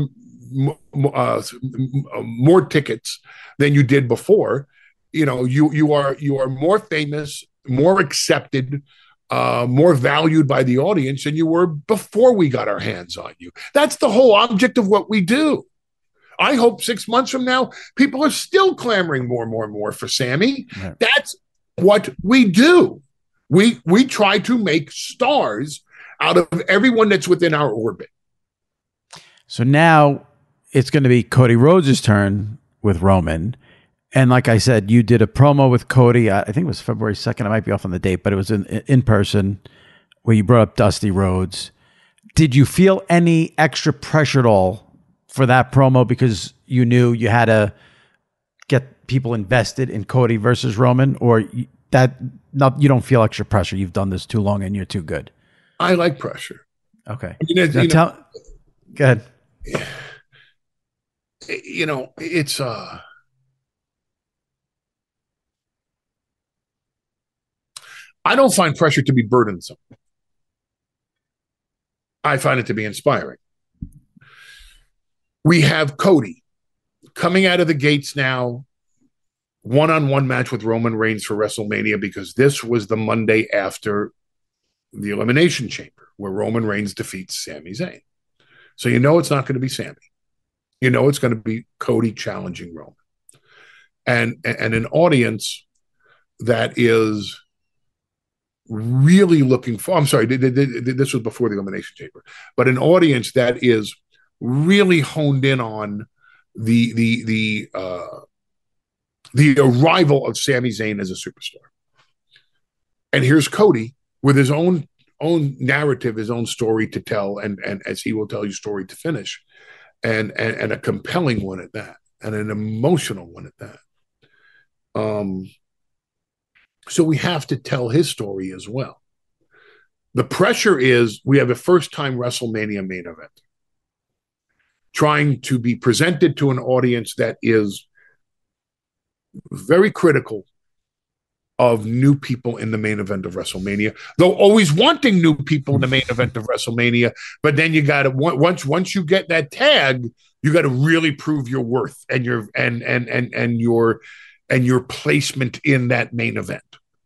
more tickets than you did before. You are more famous, more accepted, more valued by the audience than you were before we got our hands on you. That's the whole object of what we do. I hope 6 months from now, people are still clamoring more and more and more for Sami. Right. That's what we do. We try to make stars out of everyone that's within our orbit. So now it's going to be Cody Rhodes' turn with Roman. And like I said, you did a promo with Cody. I think it was February 2nd. I might be off on the date, but it was in person where you brought up Dusty Rhodes. Did you feel any extra pressure at all for that promo because you knew you had to get people invested in Cody versus Roman, or you don't feel extra pressure? You've done this too long and you're too good. I like pressure. Okay. I mean, go ahead. It's I don't find pressure to be burdensome. I find it to be inspiring. We have Cody coming out of the gates now, one-on-one match with Roman Reigns for WrestleMania, because this was the Monday after the Elimination Chamber where Roman Reigns defeats Sami Zayn. So you know it's not going to be Sami. You know it's going to be Cody challenging Roman. And an audience that is really looking for, I'm sorry, this was before the Elimination Chamber, but an audience that is really honed in on the arrival of Sami Zayn as a superstar. And here's Cody with his own narrative, his own story to tell, and as he will tell you, story to finish, and a compelling one at that, and an emotional one at that. So we have to tell his story as well. The pressure is we have a first-time WrestleMania main event trying to be presented to an audience that is very critical of new people in the main event of WrestleMania, though always wanting new people in the main event of WrestleMania. But then you got to, once you get that tag, you got to really prove your worth and your placement in that main event.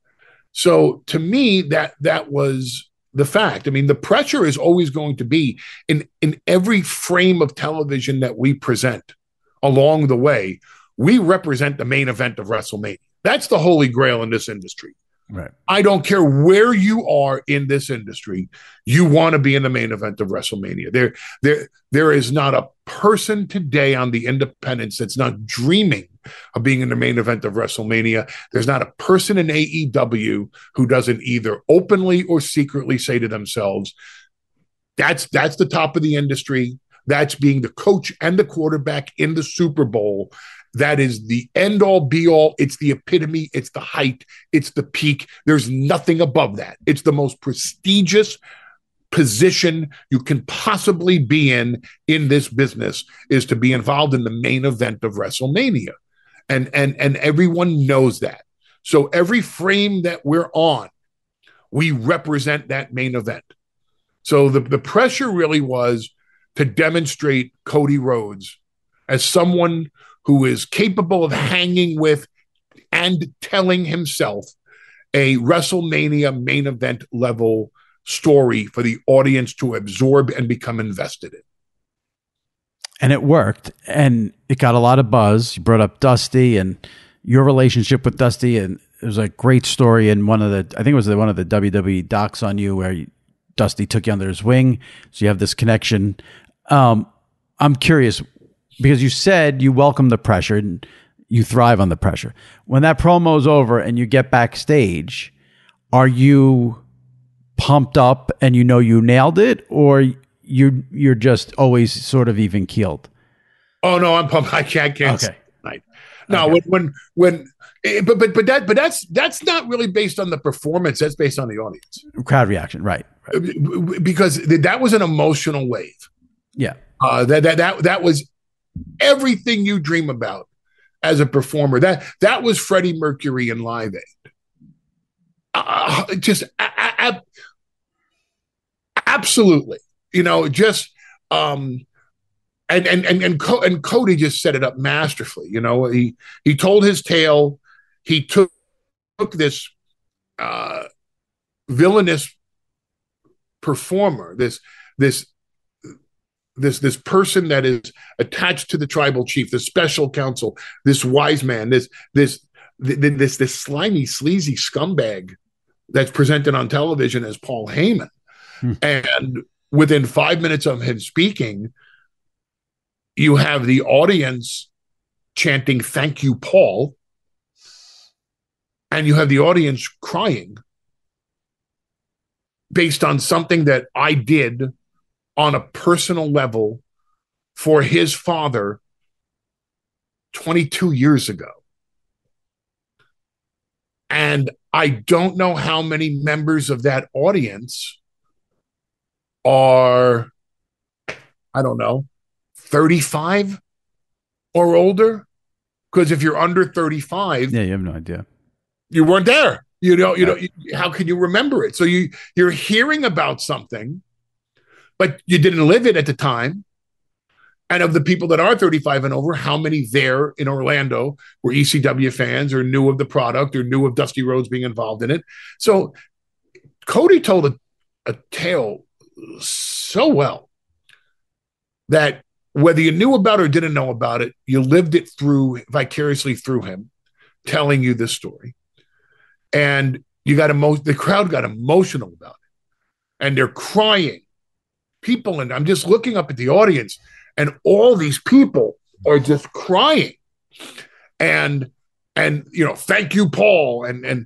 So to me, that was the fact. I mean, the pressure is always going to be in every frame of television that we present along the way. We represent the main event of WrestleMania. That's the holy grail in this industry. Right. I don't care where you are in this industry, you want to be in the main event of WrestleMania. There is not a person today on the independents that's not dreaming of being in the main event of WrestleMania. There's not a person in AEW who doesn't either openly or secretly say to themselves, that's the top of the industry. That's being the coach and the quarterback in the Super Bowl. That is the end all be all. It's the epitome. It's the height. It's the peak. There's nothing above that. It's the most prestigious position you can possibly be in this business, is to be involved in the main event of WrestleMania. And everyone knows that. So every frame that we're on, we represent that main event. So the pressure really was to demonstrate Cody Rhodes as someone who is capable of hanging with and telling himself a WrestleMania main event level story for the audience to absorb and become invested in. And it worked, and it got a lot of buzz. You brought up Dusty and your relationship with Dusty, and it was a great story in one of the WWE docs on you where Dusty took you under his wing. So you have this connection. I'm curious, because you said you welcome the pressure and you thrive on the pressure. When that promo is over and you get backstage, are you pumped up and you know you nailed it, or you're just always sort of even keeled? Oh no, I'm pumped. I can't. Okay. Right. No, okay. but that's not really based on the performance. That's based on the audience. Crowd reaction, right? Because that was an emotional wave. Yeah. That was everything you dream about as a performer. That was Freddie Mercury in Live Aid. Absolutely. And Cody just set it up masterfully. He told his tale. He took this villainous performer, this person that is attached to the tribal chief, the special counsel, this wise man, this slimy, sleazy scumbag that's presented on television as Paul Heyman. And within 5 minutes of him speaking, you have the audience chanting, "Thank you, Paul." And you have the audience crying based on something that I did on a personal level for his father 22 years ago. And I don't know how many members of that audience are, I don't know, 35 or older. Because if you're under 35, yeah, you have no idea. You weren't there. How can you remember it? So you're hearing about something, but you didn't live it at the time. And of the people that are 35 and over, how many there in Orlando were ECW fans or knew of the product or knew of Dusty Rhodes being involved in it? So Cody told a tale so well that whether you knew about it or didn't know about it, you lived it vicariously through him telling you this story. And the crowd got emotional about it. And they're crying. People, and I'm just looking up at the audience, and all these people are just crying. And thank you, Paul. And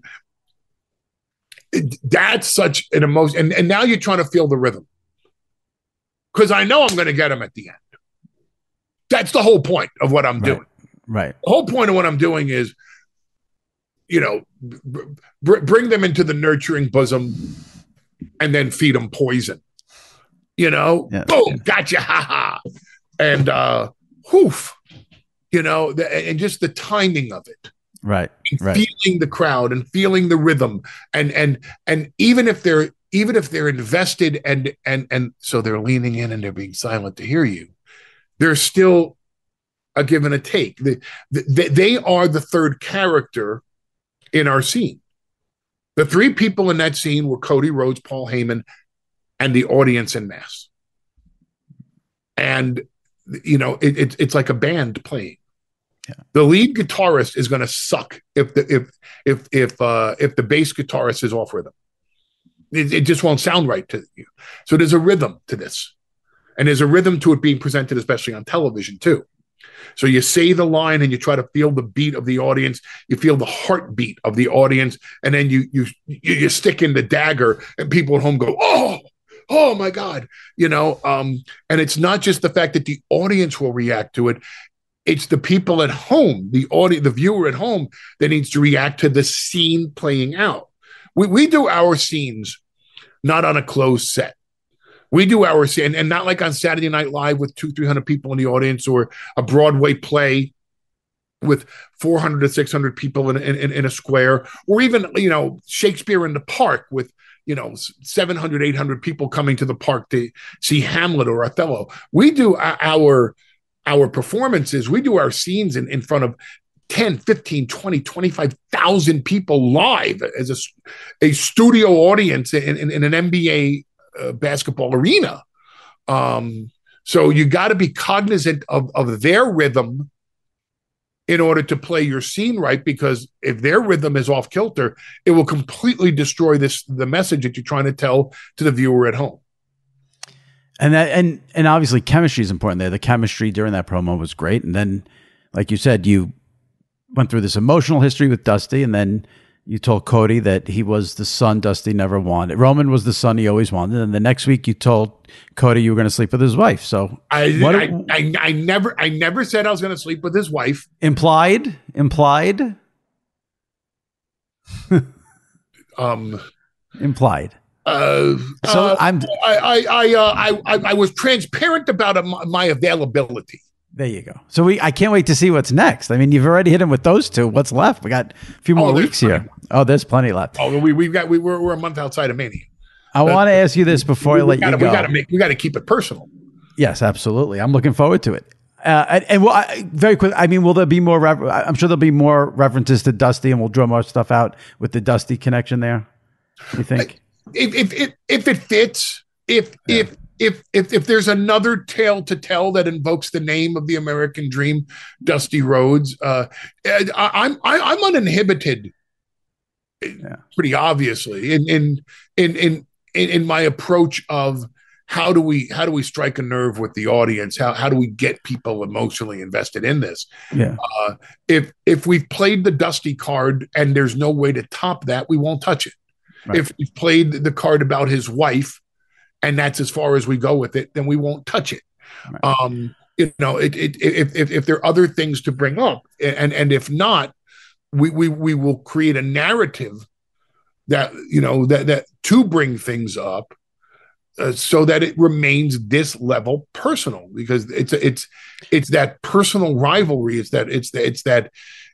that's such an emotion. And now you're trying to feel the rhythm. Because I know I'm going to get him at the end. That's the whole point of what I'm doing. Right. The whole point of what I'm doing is, bring them into the nurturing bosom and then feed them poison. Boom, gotcha, ha. And and just the timing of it. Right. Feeling the crowd and feeling the rhythm. And even if they're invested and so they're leaning in and they're being silent to hear you, there's still a give and a take. They are the third character in our scene. The three people in that scene were Cody Rhodes, Paul Heyman, and the audience en masse. And it's like a band playing. Yeah. The lead guitarist is going to suck if the bass guitarist is off rhythm. It just won't sound right to you. So there's a rhythm to this, and there's a rhythm to it being presented, especially on television too. So you say the line and you try to feel the beat of the audience. You feel the heartbeat of the audience, and then you stick in the dagger, and people at home go, "Oh my God!" And it's not just the fact that the audience will react to it; it's the people at home, the viewer at home, that needs to react to the scene playing out. We do our scenes not on a closed set. We do our scene, and not like on Saturday Night Live with 200-300 people in the audience, or a Broadway play with 400 to 600 people in a square, or even Shakespeare in the Park with 700, 800 people coming to the park to see Hamlet or Othello. We do our performances. We do our scenes in front of 10, 15, 20, 25,000 people live as a studio audience in an NBA basketball arena. So you got to be cognizant of their rhythm in order to play your scene right, because if their rhythm is off kilter, it will completely destroy the message that you're trying to tell to the viewer at home. And obviously chemistry is important there. The chemistry during that promo was great. And then, like you said, you went through this emotional history with Dusty, and then you told Cody that he was the son Dusty never wanted. Roman was the son he always wanted. And the next week you told Cody you were going to sleep with his wife. So I never said I was going to sleep with his wife. Implied. Implied. So I was transparent about my availability. There you go. So I can't wait to see what's next. I mean, you've already hit him with those two. What's left? We got a few more weeks here. Oh, there's plenty left. Oh, we're a month outside of Mania. I want to ask you this before I let you go. We got to keep it personal. Yes, absolutely. I'm looking forward to it. Very quick. I mean, will there be more? I'm sure there'll be more references to Dusty, and we'll draw more stuff out with the Dusty connection there. You think? If it fits, if there's another tale to tell that invokes the name of the American Dream, Dusty Rhodes, I'm uninhibited pretty obviously in my approach of how do we strike a nerve with the audience? How do we get people emotionally invested in this? Yeah. If we've played the Dusty card and there's no way to top that, we won't touch it. Right. If we've played the card about his wife and that's as far as we go with it, then we won't touch it. Right. If there are other things to bring up, and if not, we will create a narrative that that to bring things up so that it remains this level personal, because it's that personal rivalry. It's that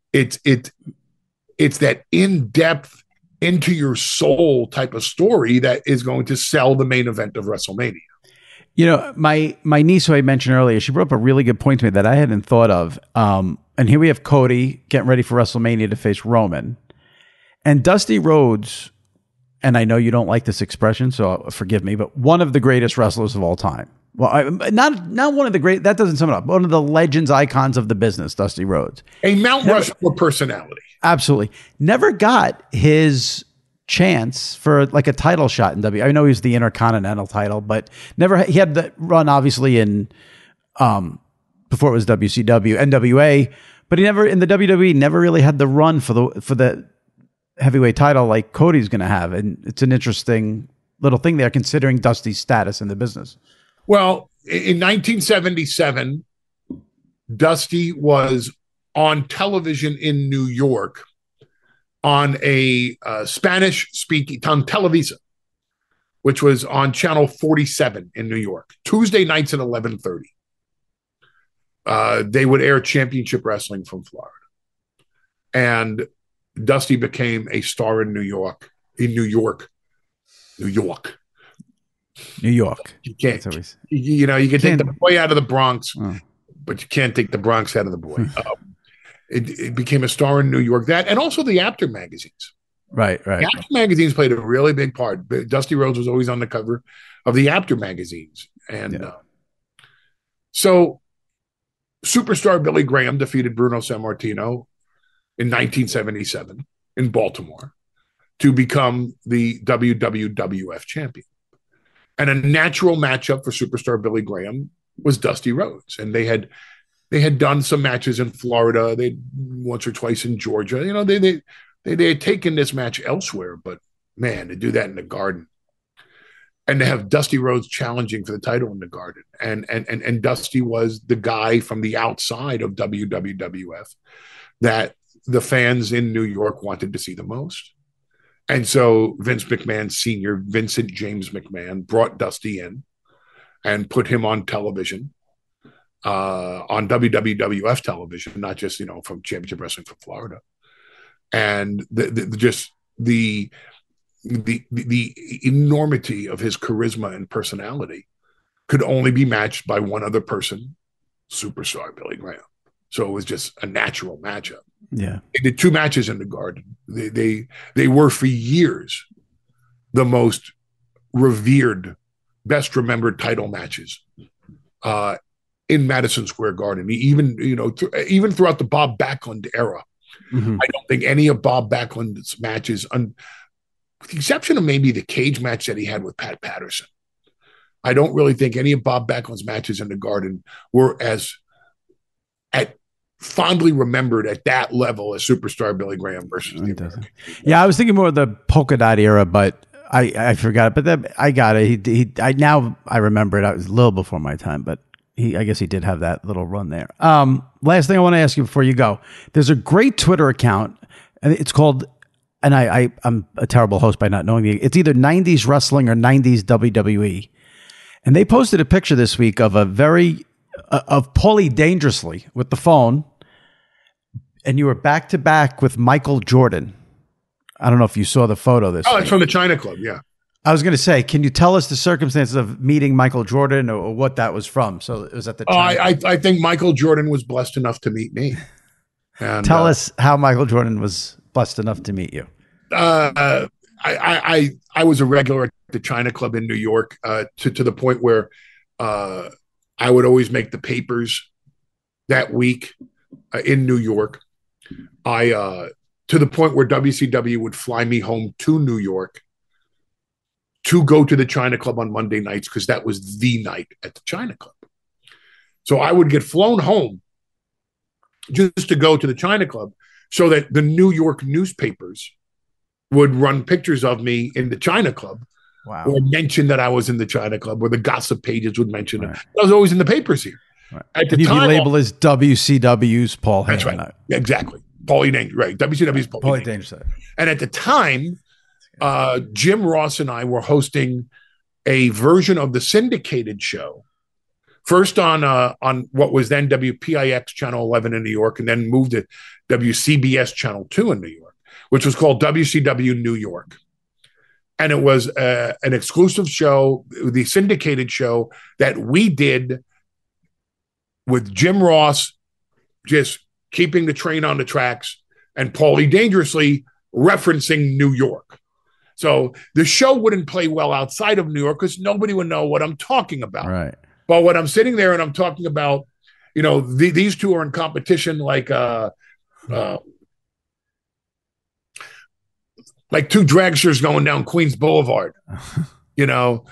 in-depth, into your soul type of story that is going to sell the main event of WrestleMania. My niece, who I mentioned earlier, she brought up a really good point to me that I hadn't thought of. And here we have Cody getting ready for WrestleMania to face Roman. And Dusty Rhodes, and I know you don't like this expression, so forgive me, but one of the greatest wrestlers of all time. Well, not one of the great, that doesn't sum it up. One of the legends, icons of the business, Dusty Rhodes. A Mount Rushmore personality. Absolutely. Never got his chance for like a title shot in WWE. I know he was the Intercontinental title, but never. He had the run obviously in before it was WCW, NWA, but he never in the WWE never really had the run for the heavyweight title like Cody's going to have, and it's an interesting little thing there considering Dusty's status in the business. Well, in 1977, Dusty was on television in New York on a Spanish-speaking, on Televisa, which was on Channel 47 in New York, Tuesday nights at 11:30. They would air championship wrestling from Florida. And Dusty became a star in New York. You can't, you can take the boy out of the Bronx, but you can't take the Bronx out of the boy. It became a star in New York. That, and also the Apter magazines. Right. The Apter magazines played a really big part. Dusty Rhodes was always on the cover of the Apter magazines. And so superstar Billy Graham defeated Bruno Sammartino in 1977 in Baltimore to become the WWF champion. And a natural matchup for superstar Billy Graham was Dusty Rhodes. And they had done some matches in Florida. They once or twice in Georgia. They had taken this match elsewhere, but man, to do that in the Garden and to have Dusty Rhodes challenging for the title in the Garden. And Dusty was the guy from the outside of WWF that the fans in New York wanted to see the most. And so Vince McMahon Sr., Vincent James McMahon, brought Dusty in and put him on television, on WWF television, not just, from Championship Wrestling from Florida. And the enormity of his charisma and personality could only be matched by one other person, superstar Billy Graham. So it was just a natural matchup. Yeah. They did two matches in the Garden. They were for years the most revered, best remembered title matches in Madison Square Garden. Even throughout the Bob Backlund era, I don't think any of Bob Backlund's matches, with the exception of maybe the cage match that he had with Pat Patterson, I don't really think any of Bob Backlund's matches in the Garden were as fondly remembered at that level as superstar Billy Graham versus the American. Yeah, I was thinking more of the polka dot era, but I forgot it. But I got it. I remember it. I was a little before my time, but I guess he did have that little run there. Last thing I want to ask you before you go, there's a great Twitter account, and it's called, and I'm a terrible host by not knowing it's either 90s Wrestling or 90s WWE. And they posted a picture this week of of Paulie Dangerously with the phone, and you were back to back with Michael Jordan. I don't know if you saw the photo this week. It's from the China Club, yeah. I was going to say, can you tell us the circumstances of meeting Michael Jordan or what that was from? So it was at the China Club. I think Michael Jordan was blessed enough to meet me. And, tell us how Michael Jordan was blessed enough to meet you. I was a regular at the China Club in New York to the point where I would always make the papers that week in New York. I to the point where WCW would fly me home to New York to go to the China Club on Monday nights because that was the night at the China Club. So I would get flown home just to go to the China Club so that the New York newspapers would run pictures of me in the China Club. Wow. Or mention that I was in the China Club, or the gossip pages would mention it. I was always in the papers here. Right. At the you'd time, be labeled as WCW's Paul Heyman. That's right. Exactly. Paulie Dangerous. Right. WCW's Paulie Dangerous. And at the time, Jim Ross and I were hosting a version of the syndicated show. First on what was then WPIX Channel 11 in New York, and then moved to WCBS Channel 2 in New York, which was called WCW New York. And it was an exclusive show, the syndicated show that we did with Jim Ross just keeping the train on the tracks and Paulie Dangerously referencing New York. So the show wouldn't play well outside of New York because nobody would know what I'm talking about. Right. But when I'm sitting there and I'm talking about, these two are in competition like two dragsters going down Queens Boulevard, hey,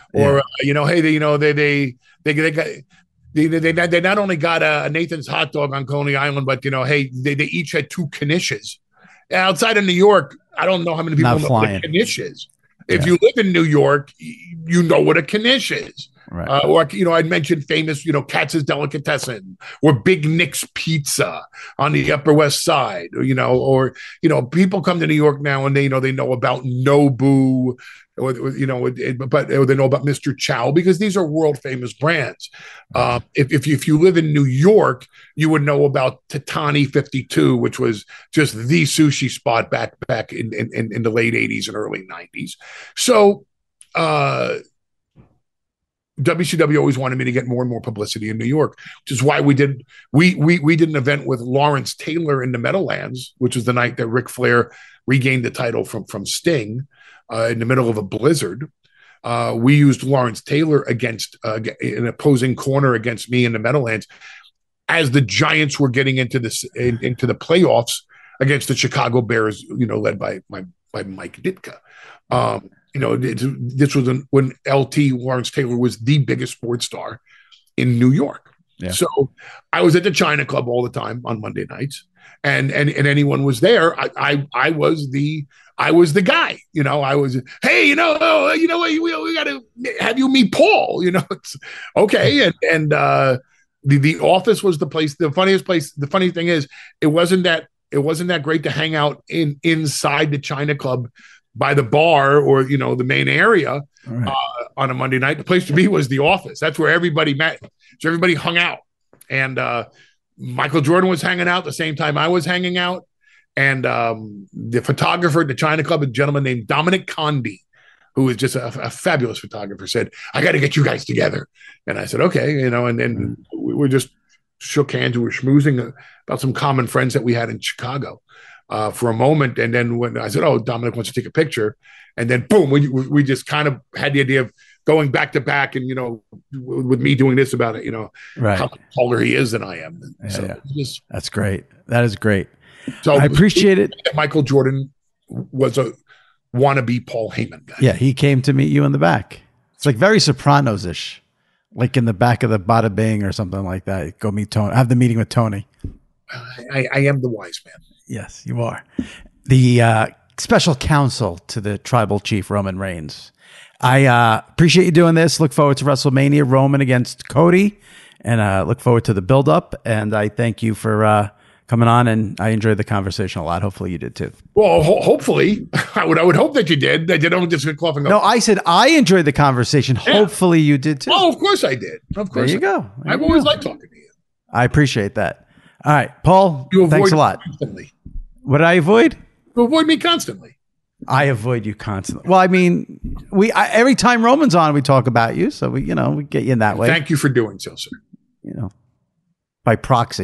they not only got a Nathan's hot dog on Coney Island, but hey, they each had two Knishes. Outside of New York, I don't know how many people know what a Knish is. If you live in New York, you know what a Knish is. Right. I'd mentioned famous, Katz's Delicatessen or Big Nick's Pizza on the Upper West Side, or people come to New York now and they know about Nobu, but they know about Mr. Chow because these are world famous brands. If you live in New York, you would know about Tatani 52, which was just the sushi spot back in the late 80s and early 90s. So, WCW always wanted me to get more and more publicity in New York, which is why we did an event with Lawrence Taylor in the Meadowlands, which was the night that Ric Flair regained the title from Sting in the middle of a blizzard. We used Lawrence Taylor against an opposing corner against me in the Meadowlands as the Giants were getting into the playoffs against the Chicago Bears, led by Mike Ditka. This was when LT Lawrence Taylor was the biggest sports star in New York. Yeah. So I was at the China Club all the time on Monday nights, and anyone was there. I was the guy. I was, hey, we got to have you meet Paul. It's okay. And the office was the place, the funniest place. The funny thing is, it wasn't that great to hang out inside the China Club by the bar or the main area on a Monday night. The place to be was the office. That's where everybody met. So everybody hung out, and Michael Jordan was hanging out the same time I was hanging out, and the photographer at the China Club, a gentleman named Dominic Condi, who is just a fabulous photographer, said, "I got to get you guys together." And I said, "Okay," and then we just shook hands. We were schmoozing about some common friends that we had in Chicago. For a moment, and then when I said, "Oh, Dominic wants to take a picture," and then boom, we just kind of had the idea of going back to back, and with me doing this about it, how much taller he is than I am. That's great. That is great. So I appreciate it. Michael Jordan was a wannabe Paul Heyman guy. Yeah, he came to meet you in the back. It's like very Sopranos-ish, like in the back of the Bada Bing or something like that. Go meet Tony. Have the meeting with Tony. I am the wise man. Yes, you are. The special counsel to the tribal chief, Roman Reigns. I appreciate you doing this. Look forward to WrestleMania, Roman against Cody, and look forward to the build-up. And I thank you for coming on, and I enjoyed the conversation a lot. Hopefully you did too. Well, hopefully. I would hope that you did. That you don't just get coughing up. No, I said I enjoyed the conversation. Yeah. Hopefully you did too. Oh, of course I did. Of course. There you go. I've always liked talking to you. I appreciate that. All right, Paul, thanks a lot. Constantly. What did I avoid? You avoid me constantly. I avoid you constantly. Well, I mean, every time Roman's on, we talk about you, so we get you in that way. Thank you for doing so, sir. By proxy.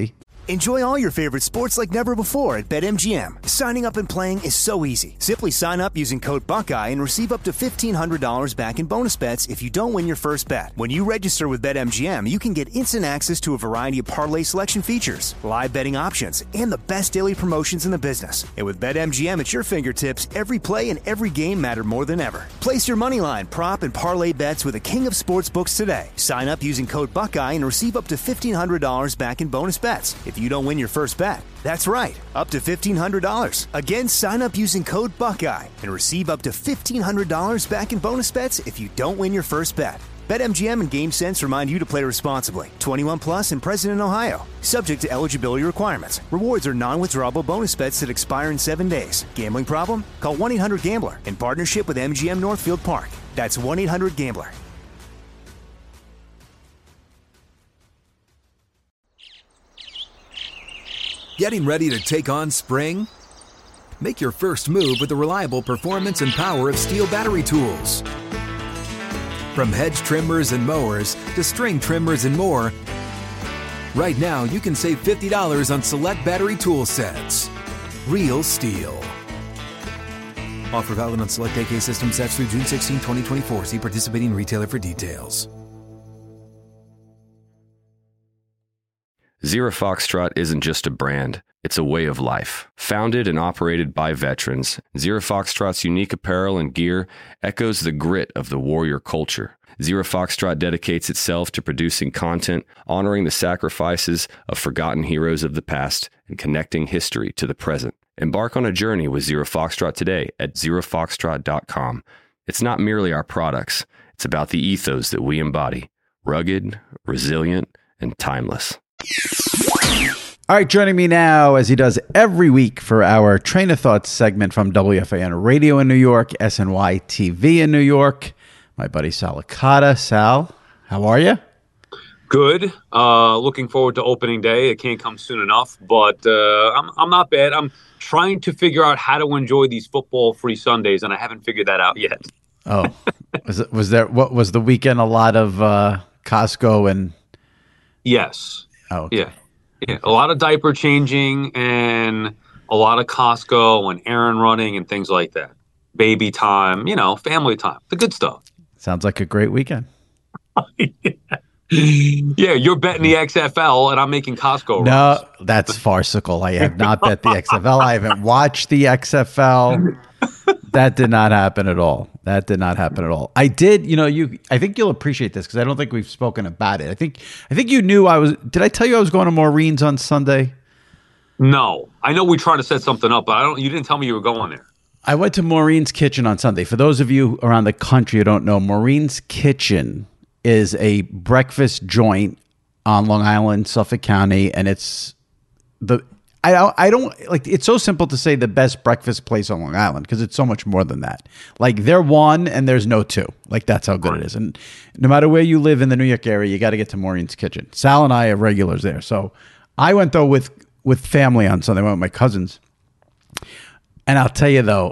Enjoy all your favorite sports like never before at BetMGM. Signing up and playing is so easy. Simply sign up using code Buckeye and receive up to $1,500 back in bonus bets if you don't win your first bet. When you register with BetMGM, you can get instant access to a variety of parlay selection features, live betting options, and the best daily promotions in the business. And with BetMGM at your fingertips, every play and every game matter more than ever. Place your moneyline, prop, and parlay bets with the king of sportsbooks today. Sign up using code Buckeye and receive up to $1,500 back in bonus bets if you don't win your first bet. That's right, up to $1,500. Again, sign up using code Buckeye and receive up to $1,500 back in bonus bets if you don't win your first bet. BetMGM and GameSense remind you to play responsibly. 21 plus and present in Ohio. Subject to eligibility requirements. Rewards are non-withdrawable bonus bets that expire in 7 days. Gambling problem? Call 1-800-GAMBLER in partnership with MGM Northfield Park. That's 1-800-GAMBLER. Getting ready to take on spring? Make your first move with the reliable performance and power of Steel battery tools. From hedge trimmers and mowers to string trimmers and more, right now you can save $50 on select battery tool sets. Real Steel. Offer valid on select AK system sets through June 16, 2024. See participating retailer for details. Zero Foxtrot isn't just a brand, it's a way of life. Founded and operated by veterans, Zero Foxtrot's unique apparel and gear echoes the grit of the warrior culture. Zero Foxtrot dedicates itself to producing content, honoring the sacrifices of forgotten heroes of the past, and connecting history to the present. Embark on a journey with Zero Foxtrot today at zerofoxtrot.com. It's not merely our products, it's about the ethos that we embody. Rugged, resilient, and timeless. All right, joining me now, as he does every week for our Train of Thoughts segment from WFAN Radio in New York, SNY TV in New York, my buddy Sal Licata. Sal, how are you? Good. Looking forward to opening day. It can't come soon enough, but I'm not bad. I'm trying to figure out how to enjoy these football-free Sundays, and I haven't figured that out yet. Oh, what was the weekend? A lot of Costco and... Yes. Oh, okay. Yeah. A lot of diaper changing and a lot of Costco and errand running and things like that. Baby time, family time, the good stuff. Sounds like a great weekend. Yeah, you're betting the XFL and I'm making Costco runs. No, that's farcical. I have not bet the XFL. I haven't watched the XFL. That did not happen at all. I did, I think you'll appreciate this because I don't think we've spoken about it. I think you knew did I tell you I was going to Maureen's on Sunday? No. I know we tried to set something up, but you didn't tell me you were going there. I went to Maureen's Kitchen on Sunday. For those of you around the country who don't know, Maureen's Kitchen is a breakfast joint on Long Island, Suffolk County, and it's I don't like, it's so simple to say the best breakfast place on Long Island because it's so much more than that. Like, they're one and there's no two. Like, that's how good it is. And no matter where you live in the New York area, you got to get to Maureen's Kitchen. Sal and I are regulars there. So I went though with family on Sunday. I went with my cousins. And I'll tell you though,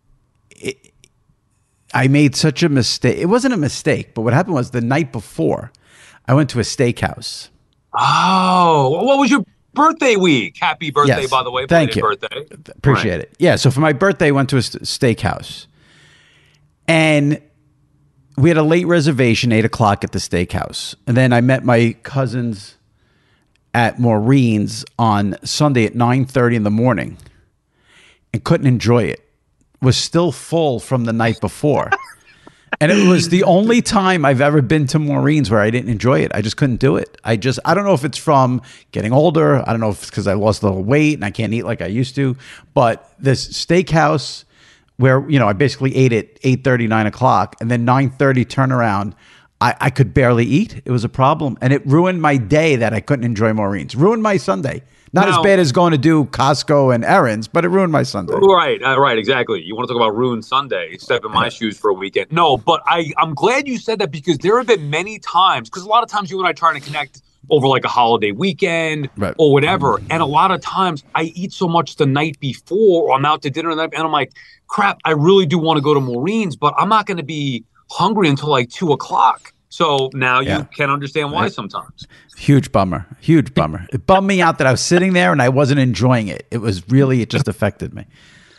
I made such a mistake. It wasn't a mistake, but what happened was the night before I went to a steakhouse. Oh, what was your birthday week? Happy birthday, yes. By the way. Thank you. Birthday. Appreciate it. Yeah. So for my birthday, I went to a steakhouse, and we had a late reservation, 8:00 at the steakhouse. And then I met my cousins at Maureen's on Sunday at 9:30 in the morning and couldn't enjoy it. Was still full from the night before. And it was the only time I've ever been to Maureen's where I didn't enjoy it. I just couldn't do it. I don't know if it's from getting older. I don't know if it's because I lost a little weight and I can't eat like I used to. But this steakhouse where, I basically ate at 8:30, 9:00, and then 9:30 turnaround, I could barely eat. It was a problem. And it ruined my day that I couldn't enjoy Maureen's. Ruined my Sunday. Not as bad as going to do Costco and errands, but it ruined my Sunday. Right, exactly. You want to talk about ruined Sunday, step in my shoes for a weekend. No, but I'm glad you said that because there have been many times, because a lot of times you and I try to connect over like a holiday weekend or whatever, and a lot of times I eat so much the night before or I'm out to dinner and I'm like, crap, I really do want to go to Maureen's, but I'm not going to be hungry until like 2:00. So now you can understand why sometimes. Huge bummer. It bummed me out that I was sitting there and I wasn't enjoying it. It just affected me.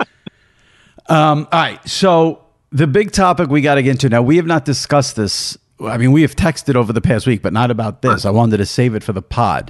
All right. So the big topic we got to get into now, we have not discussed this. I mean, we have texted over the past week, but not about this. I wanted to save it for the pod.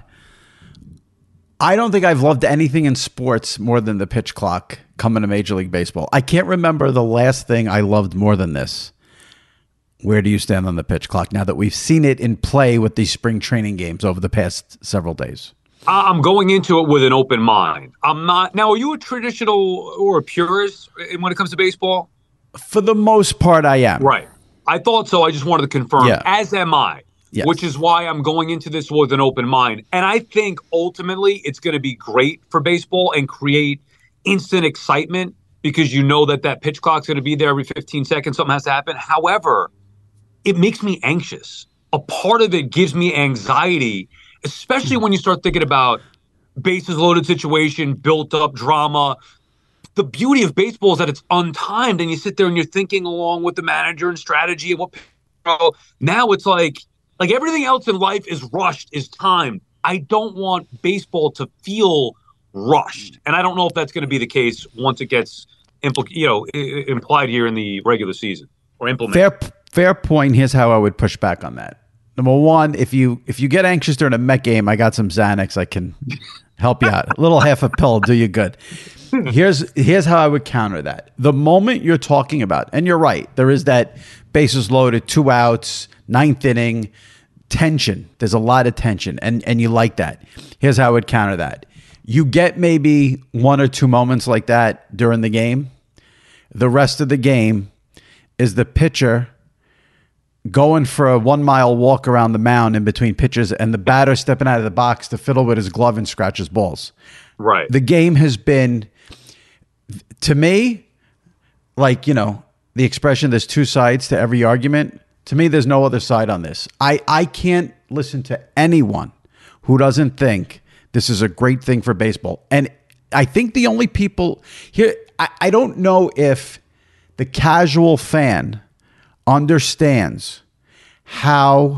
I don't think I've loved anything in sports more than the pitch clock coming to Major League Baseball. I can't remember the last thing I loved more than this. Where do you stand on the pitch clock now that we've seen it in play with these spring training games over the past several days? I'm going into it with an open mind. I'm not. Now, are you a traditional or a purist when it comes to baseball? For the most part, I am. Right. I thought so. I just wanted to confirm, as am I, which is why I'm going into this with an open mind. And I think ultimately it's going to be great for baseball and create instant excitement because you know that pitch clock's going to be there every 15 seconds. Something has to happen. However, it makes me anxious. A part of it gives me anxiety, especially when you start thinking about bases loaded situation, built up drama. The beauty of baseball is that it's untimed and you sit there and you're thinking along with the manager and strategy and now it's like everything else in life is rushed, is timed. I don't want baseball to feel rushed. And I don't know if that's going to be the case once it gets implied here in the regular season or implemented. Fair point. Here's how I would push back on that. Number one, if you get anxious during a Met game, I got some Xanax. I can help you out. A little half a pill do you good. Here's how I would counter that. The moment you're talking about, and you're right, there is that bases loaded, 2 outs, 9th inning, tension. There's a lot of tension, and you like that. Here's how I would counter that. You get maybe 1 or 2 moments like that during the game. The rest of the game is the pitcher going for a 1-mile walk around the mound in between pitches and the batter stepping out of the box to fiddle with his glove and scratch his balls. Right. The game has been, to me, the expression, there's 2 sides to every argument. To me, there's no other side on this. I can't listen to anyone who doesn't think this is a great thing for baseball. And I think the only people here, I don't know if the casual fan understands how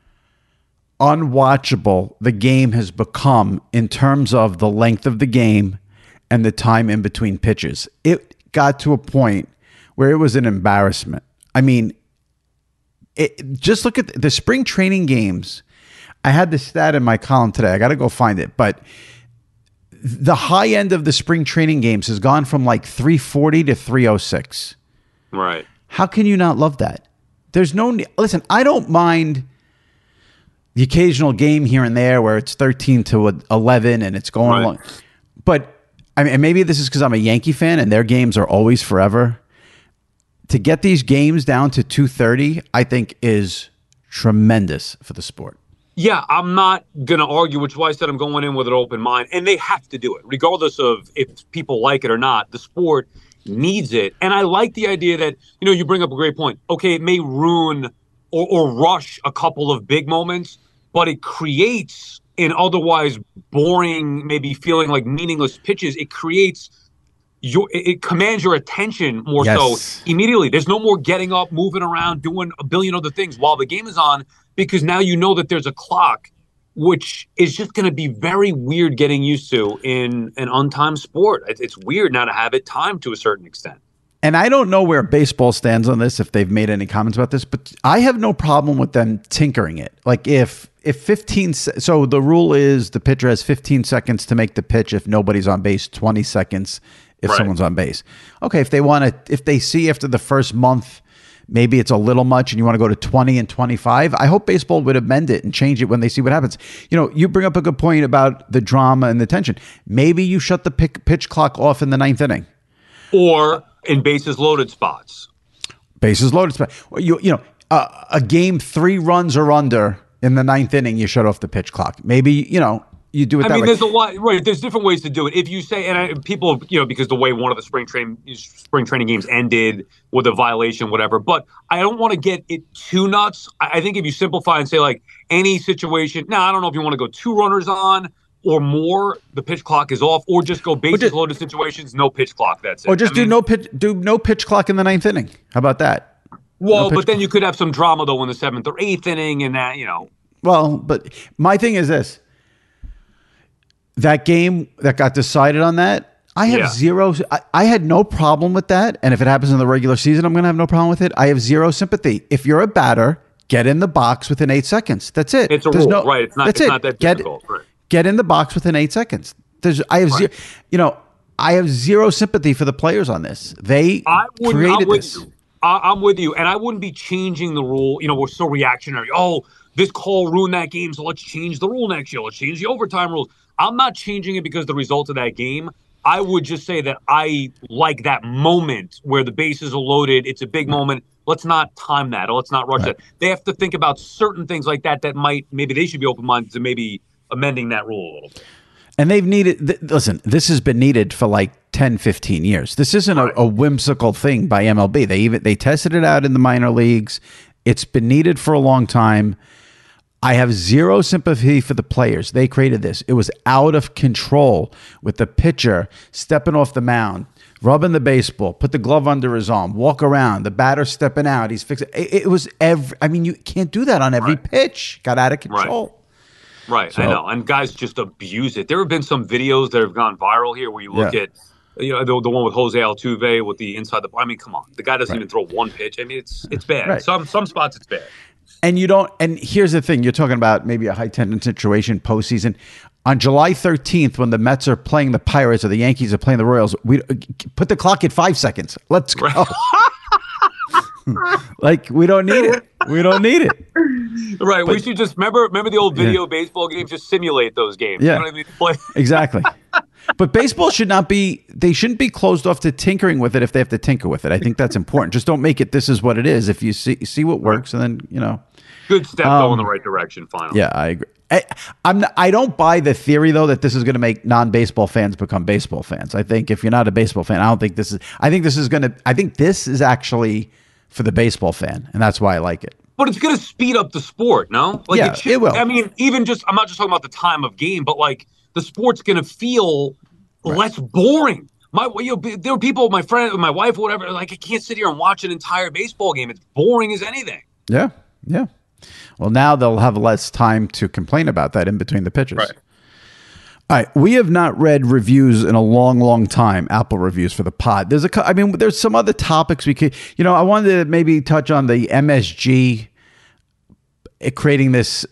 unwatchable the game has become in terms of the length of the game and the time in between pitches. It got to a point where it was an embarrassment. I mean, just look at the spring training games. I had the stat in my column today. I got to go find it. But the high end of the spring training games has gone from like 340 to 306. Right. How can you not love that? Listen, I don't mind the occasional game here and there where it's 13 to 11 and it's going along. But I mean, maybe this is because I'm a Yankee fan and their games are always forever. To get these games down to 2:30, I think is tremendous for the sport. Yeah, I'm not going to argue, which is why I said I'm going in with an open mind. And they have to do it, regardless of if people like it or not. The sport needs it. And I like the idea that, you bring up a great point. Okay, it may ruin or rush a couple of big moments, but it creates in otherwise boring, maybe feeling like meaningless pitches. It creates it commands your attention more so immediately. There's no more getting up, moving around, doing a billion other things while the game is on, because now you know that there's a clock, which is just going to be very weird getting used to in an untimed sport. It's weird now to have it timed to a certain extent. And I don't know where baseball stands on this, if they've made any comments about this, but I have no problem with them tinkering it. Like if 15, so the rule is the pitcher has 15 seconds to make the pitch if nobody's on base, 20 seconds if someone's on base. Okay, if they see after the first month, maybe it's a little much and you want to go to 20 and 25, I hope baseball would amend it and change it when they see what happens. You bring up a good point about the drama and the tension. Maybe you shut the pitch clock off in the 9th inning. Or in bases loaded spots. Bases loaded spots. A game 3 runs or under in the 9th inning, you shut off the pitch clock. Maybe, you do it that way. There's a lot, right? There's different ways to do it. If you say, people, because the way one of the spring training games ended with a violation, whatever. But I don't want to get it too nuts. I think if you simplify and say like any situation, I don't know if you want to go 2 runners on or more, the pitch clock is off, or just go bases loaded situations, no pitch clock. That's it. Or just do no pitch clock in the 9th inning. How about that? Well, but then you could have some drama, though, in the 7th or 8th inning and that, Well, but my thing is this. That game that got decided on that, I have zero. I had no problem with that. And if it happens in the regular season, I'm going to have no problem with it. I have zero sympathy. If you're a batter, get in the box within 8 seconds. That's it. It's a rule, right? It's not that difficult. Right. Get in the box within 8 seconds. I have zero. I have zero sympathy for the players on this. They created this. I'm with you, and I wouldn't be changing the rule. We're so reactionary. Oh, this call ruined that game, so let's change the rule next year. Let's change the overtime rules. I'm not changing it because the result of that game. I would just say that I like that moment where the bases are loaded. It's a big moment. Let's not time that, or let's not rush it. They have to think about certain things like that maybe they should be open-minded to maybe amending that rule a little bit. And they've needed, listen, this has been needed for like 10, 15 years. This isn't a whimsical thing by MLB. They tested it out in the minor leagues. It's been needed for a long time. I have zero sympathy for the players. They created this. It was out of control with the pitcher stepping off the mound, rubbing the baseball, put the glove under his arm, walk around, the batter stepping out. He's fixing it. Was you can't do that on every pitch. Got out of control. Right, I know. And guys just abuse it. There have been some videos that have gone viral here where you look at the one with Jose Altuve with the inside the. I mean, come on, the guy doesn't even throw one pitch. I mean, it's bad. Right. Some spots it's bad. And you don't. And here's the thing: you're talking about maybe a high tension situation postseason. On July 13th, when the Mets are playing the Pirates or the Yankees are playing the Royals, we put the clock at 5 seconds. Let's go. Like, we don't need it. We don't need it. Right. We should just remember the old video baseball games. Just simulate those games. Yeah. You know what I mean? Play. Exactly. But baseball shouldn't be closed off to tinkering with it if they have to tinker with it. I think that's important. Just don't make it this is what it is. If you see what works, and then good step though in the right direction. Finally. Yeah, I agree. I don't buy the theory though that this is going to make non-baseball fans become baseball fans. I think if you're not a baseball fan, I think this is actually for the baseball fan, and that's why I like it. But it's going to speed up the sport, no? Like it will. I mean, I'm not just talking about the time of game, but like the sport's going to feel less boring. There are people, my friend, my wife, whatever. Like, I can't sit here and watch an entire baseball game. It's boring as anything. Yeah. Well, now they'll have less time to complain about that in between the pitches. Right. All right, we have not read reviews in a long, long time, Apple reviews for the pod. There's some other topics we could, I wanted to maybe touch on the MSG creating this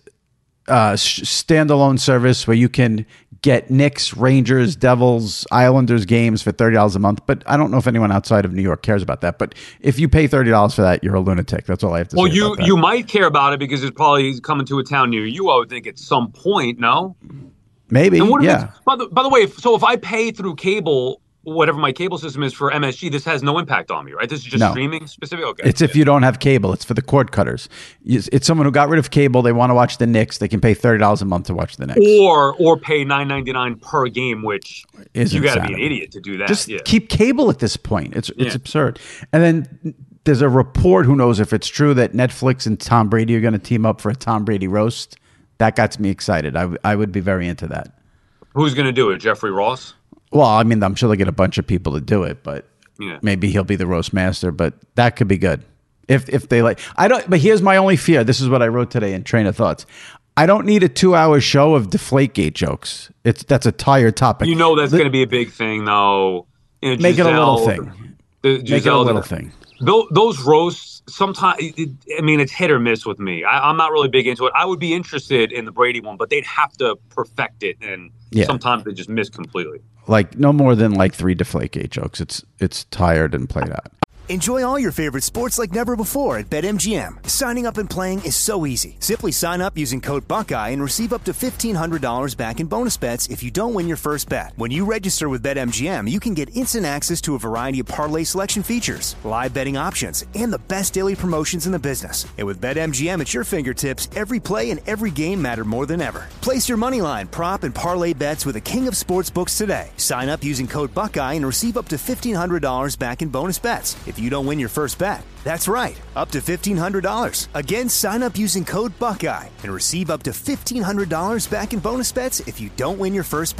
standalone service where you can get Knicks, Rangers, Devils, Islanders games for $30 a month. But I don't know if anyone outside of New York cares about that. But if you pay $30 for that, you're a lunatic. That's all I have to say. Well, you might care about it because it's probably coming to a town near you, I would think, at some point, no? Maybe, yeah. By the way, if I pay through cable, whatever my cable system is for MSG, this has no impact on me, right? This is just streaming specific? Okay. It's if you don't have cable. It's for the cord cutters. It's someone who got rid of cable. They want to watch the Knicks. They can pay $30 a month to watch the Knicks. Or pay $9.99 per game, which you got to be an idiot to do that. Just keep cable at this point. It's absurd. And then there's a report, who knows if it's true, that Netflix and Tom Brady are going to team up for a Tom Brady roast. That got me excited. I would be very into that. Who's going to do it? Jeffrey Ross? Well, I mean, I'm sure they'll get a bunch of people to do it, but maybe he'll be the roast master. But that could be good if they like. But here's my only fear. This is what I wrote today in Train of Thoughts. I don't need a 2-hour show of Deflategate jokes. That's a tired topic. That's going to be a big thing, though. Make it a little thing. Make it a little thing. Those roasts, sometimes, it's hit or miss with me. I'm not really big into it. I would be interested in the Brady one, but they'd have to perfect it, and sometimes they just miss completely. Like no more than like 3 Deflategate jokes. It's tired and played out. Enjoy all your favorite sports like never before at BetMGM. Signing up and playing is so easy. Simply sign up using code Buckeye and receive up to $1,500 back in bonus bets if you don't win your first bet. When you register with BetMGM, you can get instant access to a variety of parlay selection features, live betting options, and the best daily promotions in the business. And with BetMGM at your fingertips, every play and every game matter more than ever. Place your moneyline, prop, and parlay bets with the king of sportsbooks today. Sign up using code Buckeye and receive up to $1,500 back in bonus bets if you don't win your first bet. That's right, up to $1,500. Again, sign up using code Buckeye and receive up to $1,500 back in bonus bets if you don't win your first bet.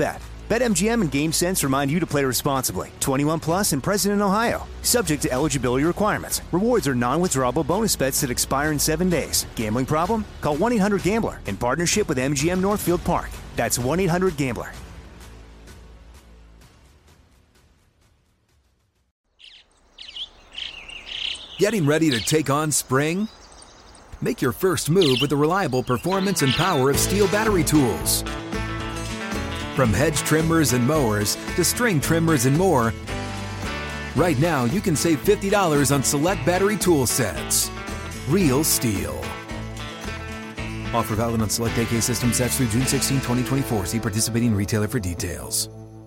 BetMGM and GameSense remind you to play responsibly. 21 plus and present in Ohio. Subject to eligibility requirements. Rewards are non-withdrawable bonus bets that expire in 7 days. Gambling problem? Call 1-800-GAMBLER in partnership with MGM Northfield Park. That's 1-800-GAMBLER. Getting ready to take on spring? Make your first move with the reliable performance and power of Steel battery tools. From hedge trimmers and mowers to string trimmers and more, right now you can save $50 on select battery tool sets. Real Steel. Offer valid on select AK system sets through June 16, 2024. See participating retailer for details.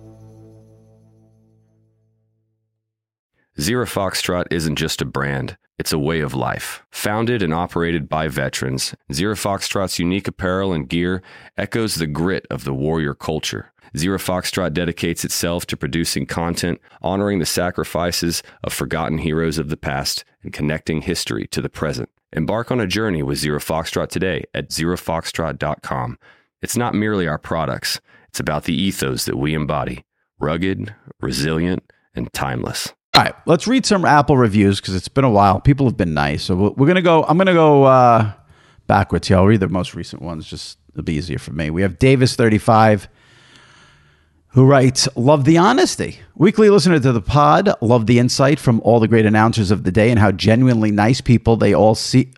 Zero Foxtrot isn't just a brand, it's a way of life. Founded and operated by veterans, Zero Foxtrot's unique apparel and gear echoes the grit of the warrior culture. Zero Foxtrot dedicates itself to producing content, honoring the sacrifices of forgotten heroes of the past, and connecting history to the present. Embark on a journey with Zero Foxtrot today at zerofoxtrot.com. It's not merely our products, it's about the ethos that we embody. Rugged, resilient, and timeless. All right, let's read some Apple reviews because it's been a while. People have been nice. So we're going to go, I'm going to go backwards here. I'll read the most recent ones. Just it'll be easier for me. We have Davis35 who writes, love the honesty. Weekly listener to the pod. Love the insight from all the great announcers of the day and how genuinely nice people they all seem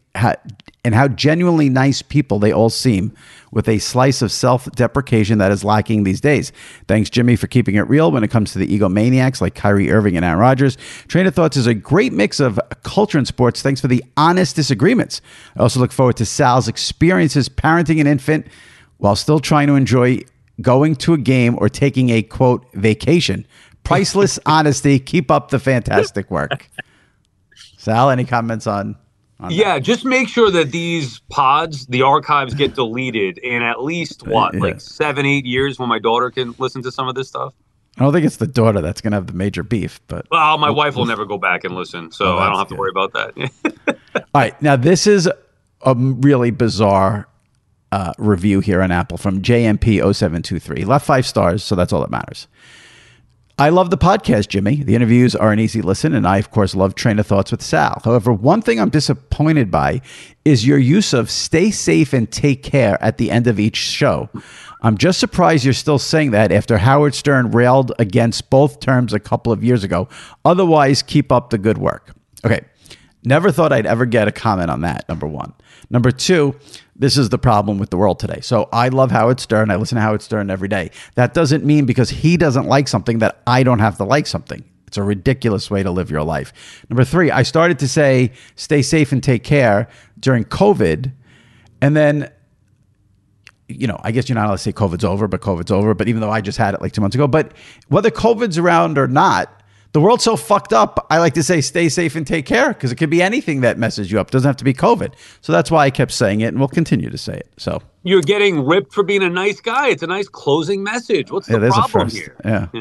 with a slice of self-deprecation that is lacking these days. Thanks, Jimmy, for keeping it real when it comes to the egomaniacs like Kyrie Irving and Aaron Rodgers. Train of Thoughts is a great mix of culture and sports. Thanks for the honest disagreements. I also look forward to Sal's experiences parenting an infant while still trying to enjoy going to a game or taking a, quote, vacation. Priceless honesty. Keep up the fantastic work. Sal, any comments on yeah, that? just make sure that these pods, the archives, get deleted in at least, like 7-8 years when my daughter can listen to some of this stuff? I don't think it's the daughter that's going to have the major beef. But well, my wife will never go back and listen, so I don't have to worry about that. All right, now this is a really bizarre review here on Apple from JMP0723. Left 5 stars, so that's all that matters. I love the podcast, Jimmy. The interviews are an easy listen, and I, of course, love Train of Thoughts with Sal. However, one thing I'm disappointed by is your use of stay safe and take care at the end of each show. I'm just surprised you're still saying that after Howard Stern railed against both terms a couple of years ago. Otherwise, keep up the good work. Okay, never thought I'd ever get a comment on that, number one. Number two, this is the problem with the world today. So I love Howard Stern. I listen to Howard Stern every day. That doesn't mean because he doesn't like something that I don't have to like something. It's a ridiculous way to live your life. Number three, I started to say stay safe and take care during COVID. And then, you know, I guess you're not allowed to say COVID's over, but COVID's over. But even though I just had it like 2 months ago. But whether COVID's around or not, the world's so fucked up, I like to say stay safe and take care because it could be anything that messes you up. It doesn't have to be COVID. So that's why I kept saying it and we'll continue to say it. So you're getting ripped for being a nice guy. It's a nice closing message. What's the problem here?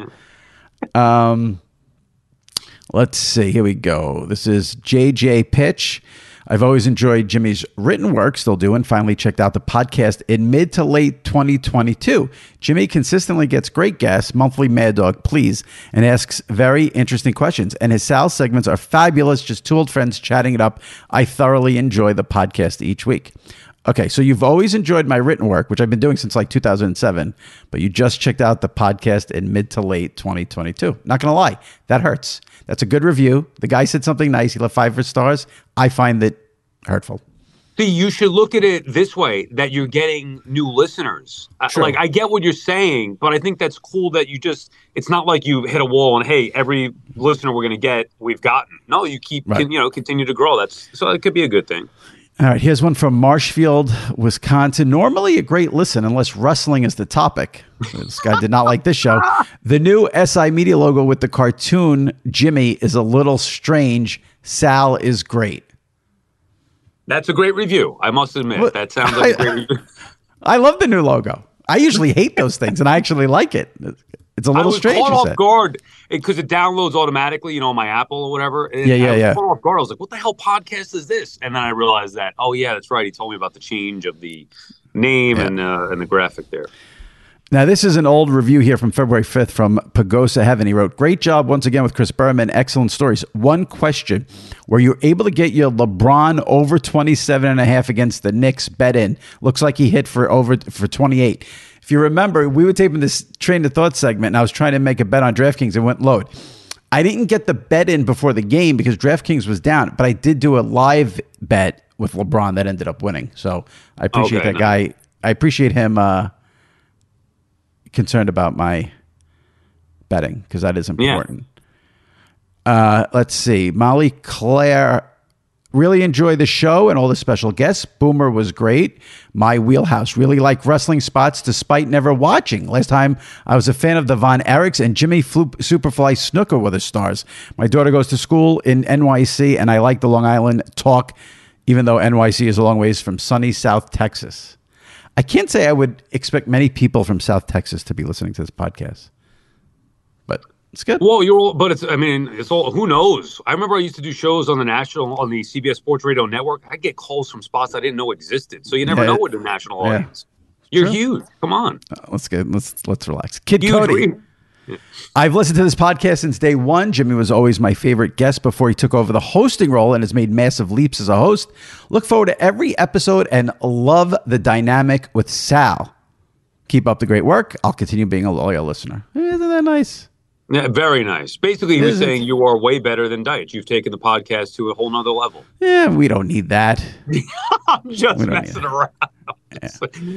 Yeah. Let's see. Here we go. This is JJ Pitch. I've always enjoyed Jimmy's written work, still do, and finally checked out the podcast in mid to late 2022. Jimmy consistently gets great guests, monthly Mad Dog, please, and asks very interesting questions. And his Sal segments are fabulous, just two old friends chatting it up. I thoroughly enjoy the podcast each week. Okay, so you've always enjoyed my written work, which I've been doing since like 2007, but you just checked out the podcast in mid to late 2022. Not going to lie, that hurts. That's a good review. The guy said something nice. He left 5 stars. I find that hurtful. See, you should look at it this way, that you're getting new listeners. Like, I get what you're saying, but I think that's cool that you just, it's not like you hit a wall and, hey, every listener we're going to get, we've gotten. No, you keep, continue to grow. So it could be a good thing. All right, here's one from Marshfield, Wisconsin. Normally a great listen unless wrestling is the topic. This guy did not like this show. The new SI Media logo with the cartoon Jimmy is a little strange. Sal is great. That's a great review. I must admit. That sounds like a great review. I love the new logo. I usually hate those things, and I actually like it. It's a little strange. I was caught off guard because it downloads automatically, on my Apple or whatever. And I was caught off guard. I was like, what the hell podcast is this? And then I realized that, oh, yeah, that's right. He told me about the change of the name and the graphic there. Now, this is an old review here from February 5th from Pagosa Heaven. He wrote, great job once again with Chris Berman. Excellent stories. One question. Were you able to get your LeBron over 27.5 against the Knicks bet in? Looks like he hit for 28. If you remember, we were taping this Train of Thought segment, and I was trying to make a bet on DraftKings and went load. I didn't get the bet in before the game because DraftKings was down, but I did do a live bet with LeBron that ended up winning. So I appreciate that guy. I appreciate him concerned about my betting because that is important. Let's see. Molly Claire, really enjoy the show and all the special guests. Boomer was great. My wheelhouse. Really like wrestling spots despite never watching. Last time I was a fan of the Von Erichs and Jimmy Superfly Snooker were the stars. My daughter goes to school in NYC and I like the Long Island talk, even though NYC is a long ways from sunny South Texas. I can't say I would expect many people from South Texas to be listening to this podcast, but it's good. Well, it's all, who knows? I remember I used to do shows on the CBS Sports Radio Network. I get calls from spots I didn't know existed. So you never know with the national audience. You're huge. Come on. Let's relax. Kid huge Cody. I've listened to this podcast since day one. Jimmy was always my favorite guest before he took over the hosting role and has made massive leaps as a host. Look forward to every episode and love the dynamic with Sal. Keep up the great work. I'll continue being a loyal listener. Isn't that nice? Yeah, very nice. Basically, he was saying you are way better than Deitch. You've taken the podcast to a whole nother level. Yeah, we don't need that. I'm just messing around. Yeah.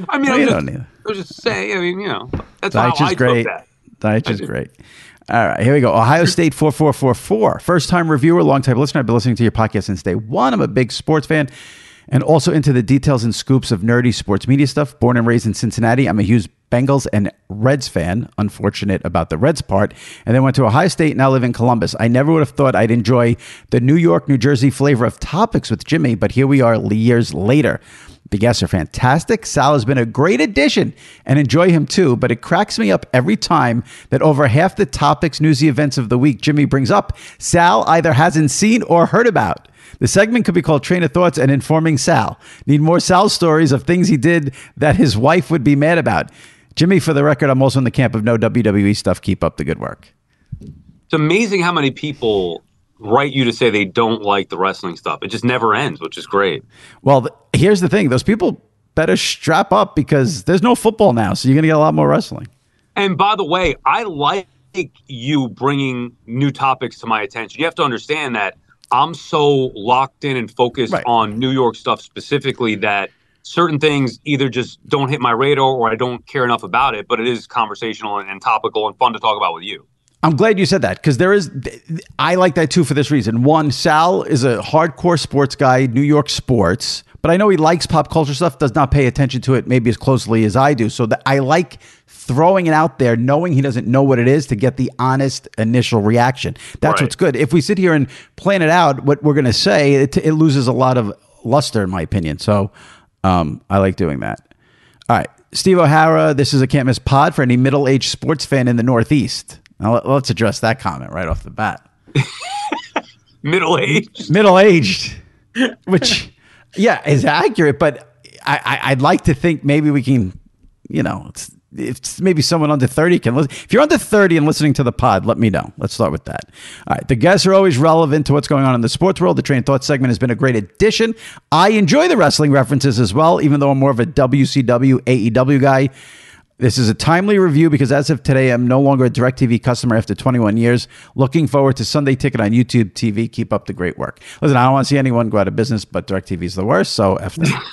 I'm just saying, that's how I took that. Deitch is great. All right, here we go. Ohio State 4444. First-time reviewer, long-time listener. I've been listening to your podcast since day one. I'm a big sports fan and also into the details and scoops of nerdy sports media stuff. Born and raised in Cincinnati, I'm a huge Bengals and Reds fan. Unfortunate about the Reds part. And then went to Ohio State, now live in Columbus. I never would have thought I'd enjoy the New York, New Jersey flavor of topics with Jimmy, but here we are years later. The guests are fantastic. Sal has been a great addition and enjoy him too, but it cracks me up every time that over half the topics, newsy events of the week Jimmy brings up, Sal either hasn't seen or heard about. The segment could be called Train of Thoughts and Informing Sal. Need more Sal stories of things he did that his wife would be mad about. Jimmy, for the record, I'm also in the camp of no WWE stuff. Keep up the good work. It's amazing how many people write you to say they don't like the wrestling stuff. It just never ends, which is great. Well, here's the thing. Those people better strap up because there's no football now, so you're going to get a lot more wrestling. And by the way, I like you bringing new topics to my attention. You have to understand that I'm so locked in and focused on New York stuff specifically that certain things either just don't hit my radar or I don't care enough about it, but it is conversational and topical and fun to talk about with you. I'm glad you said that because I like that too for this reason. One, Sal is a hardcore sports guy, New York sports, but I know he likes pop culture stuff, does not pay attention to it maybe as closely as I do. So I like throwing it out there, knowing he doesn't know what it is to get the honest initial reaction. That's what's good. If we sit here and plan it out, what we're going to say, it loses a lot of luster in my opinion. So I like doing that. All right. Steve O'Hara, this is a can't miss pod for any middle-aged sports fan in the Northeast. Now, let's address that comment right off the bat. Middle-aged, which, is accurate. But I'd like to think maybe we can, it's maybe someone under 30 can listen. If you're under 30 and listening to the pod, let me know. Let's start with that. All right. The guests are always relevant to what's going on in the sports world. The Train of Thought segment has been a great addition. I enjoy the wrestling references as well, even though I'm more of a WCW, AEW guy. This is a timely review because as of today, I'm no longer a DirecTV customer after 21 years. Looking forward to Sunday Ticket on YouTube TV. Keep up the great work. Listen, I don't want to see anyone go out of business, but DirecTV is the worst, so F that.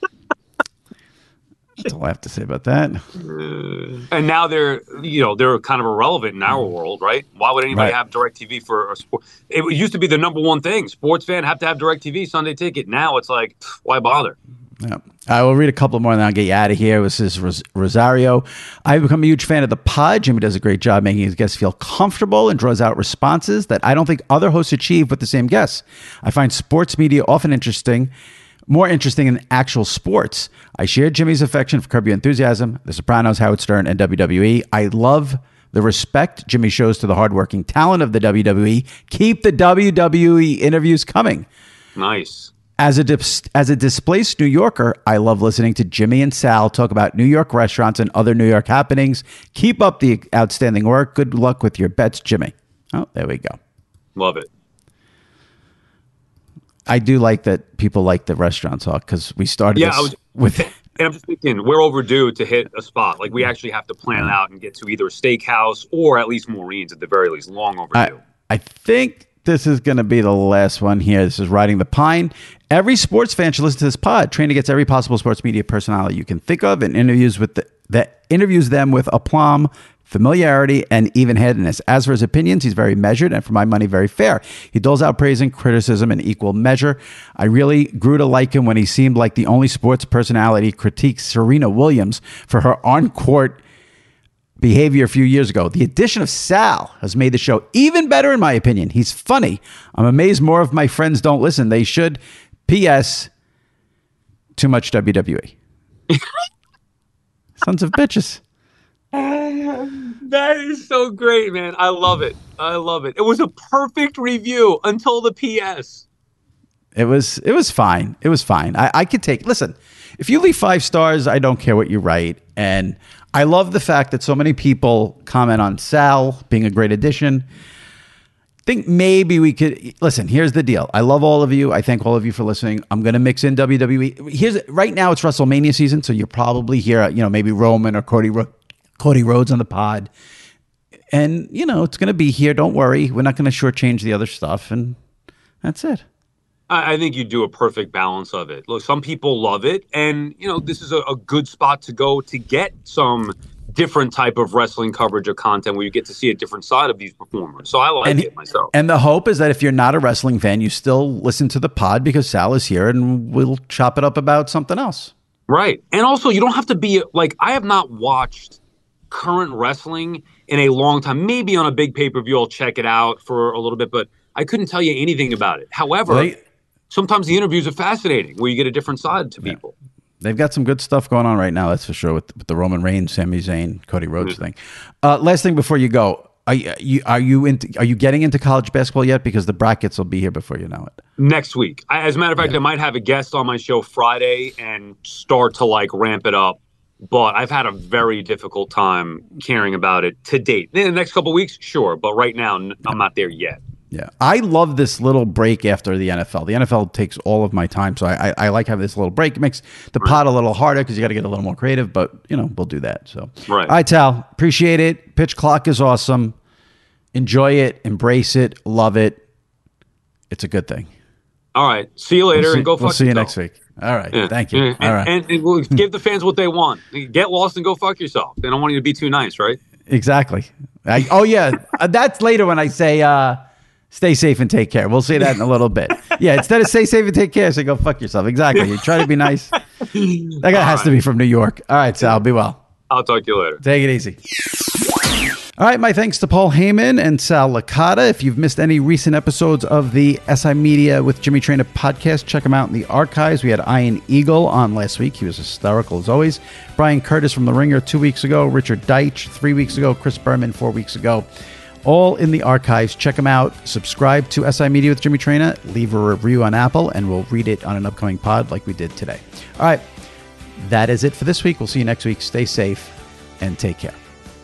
That's all I have to say about that. And now they're kind of irrelevant in our world, right? Why would anybody have DirecTV for a sport? It used to be the number one thing. Sports fan have to have DirecTV Sunday Ticket. Now it's like, why bother? Yeah. I will read a couple more and then I'll get you out of here. This is Rosario. I've become a huge fan of the pod. Jimmy does a great job making his guests feel comfortable and draws out responses that I don't think other hosts achieve with the same guests. I find sports media often more interesting than actual sports. I share Jimmy's affection for Curb Your Enthusiasm, The Sopranos, Howard Stern, and WWE. I love the respect Jimmy shows to the hardworking talent of the WWE. Keep the WWE interviews coming. Nice. As a displaced New Yorker, I love listening to Jimmy and Sal talk about New York restaurants and other New York happenings. Keep up the outstanding work. Good luck with your bets, Jimmy. Oh, there we go. Love it. I do like that people like the restaurant talk because we started with... And I'm just thinking, we're overdue to hit a spot. Like, we actually have to plan it out and get to either a steakhouse or at least Maureen's at the very least. Long overdue. I think this is going to be the last one here. This is Riding the Pine. Every sports fan should listen to this pod. Trainer gets every possible sports media personality you can think of and interviews them with aplomb, familiarity, and even-handedness. As for his opinions, he's very measured and, for my money, very fair. He doles out praise and criticism in equal measure. I really grew to like him when he seemed like the only sports personality critiqued Serena Williams for her on-court behavior a few years ago. The addition of Sal has made the show even better, in my opinion. He's funny. I'm amazed more of my friends don't listen. They should. P.S. Too much WWE. Sons of bitches. That is so great, man. I love it. It was a perfect review until the PS. It was fine. It was fine. I could take... Listen, if you leave 5 stars, I don't care what you write. And I love the fact that so many people comment on Sal being a great addition. I think maybe we could... Listen, here's the deal. I love all of you. I thank all of you for listening. I'm going to mix in WWE. Right now, it's WrestleMania season, so you'll probably hear, maybe Roman or Cody Rhodes on the pod. And, it's going to be here. Don't worry. We're not going to shortchange the other stuff. And that's it. I think you do a perfect balance of it. Look, some people love it. And, this is a good spot to go to get some different type of wrestling coverage or content where you get to see a different side of these performers. So I like it myself. And the hope is that if you're not a wrestling fan, you still listen to the pod because Sal is here and we'll chop it up about something else. Right. And also, you don't have to be I have not watched current wrestling in a long time. Maybe on a big pay-per-view, I'll check it out for a little bit, but I couldn't tell you anything about it. However, sometimes the interviews are fascinating where you get a different side to people. They've got some good stuff going on right now, that's for sure, with the Roman Reigns, Sami Zayn, Cody Rhodes thing. Last thing before you go, are you getting into college basketball yet? Because the brackets will be here before you know it. Next week. As a matter of fact, I might have a guest on my show Friday and start to ramp it up. But I've had a very difficult time caring about it to date. In the next couple of weeks, sure. But right now, I'm not there yet. Yeah. I love this little break after the NFL. The NFL takes all of my time. So I like having this little break. It makes the pod a little harder because you got to get a little more creative. But, we'll do that. So, right. All right, Tal. Appreciate it. Pitch Clock is awesome. Enjoy it. Embrace it. Love it. It's a good thing. All right. See you later and go fuck yourself. We'll see you next week. All right. Yeah. Thank you. Yeah. All right. And we'll give the fans what they want. Get lost and go fuck yourself. They don't want you to be too nice, right? Exactly. That's later when I say stay safe and take care. We'll say that in a little bit. Yeah, instead of stay safe and take care, say go fuck yourself. Exactly. You try to be nice. That guy has to be from New York. All right, Sal. Be well. I'll talk to you later. Take it easy. All right, my thanks to Paul Heyman and Sal Licata. If you've missed any recent episodes of the SI Media with Jimmy Traina podcast, check them out in the archives. We had Ian Eagle on last week. He was hysterical as always. Brian Curtis from The Ringer 2 weeks ago. Richard Deitch 3 weeks ago. Chris Berman 4 weeks ago. All in the archives. Check them out. Subscribe to SI Media with Jimmy Traina. Leave a review on Apple, and we'll read it on an upcoming pod like we did today. All right, that is it for this week. We'll see you next week. Stay safe and take care.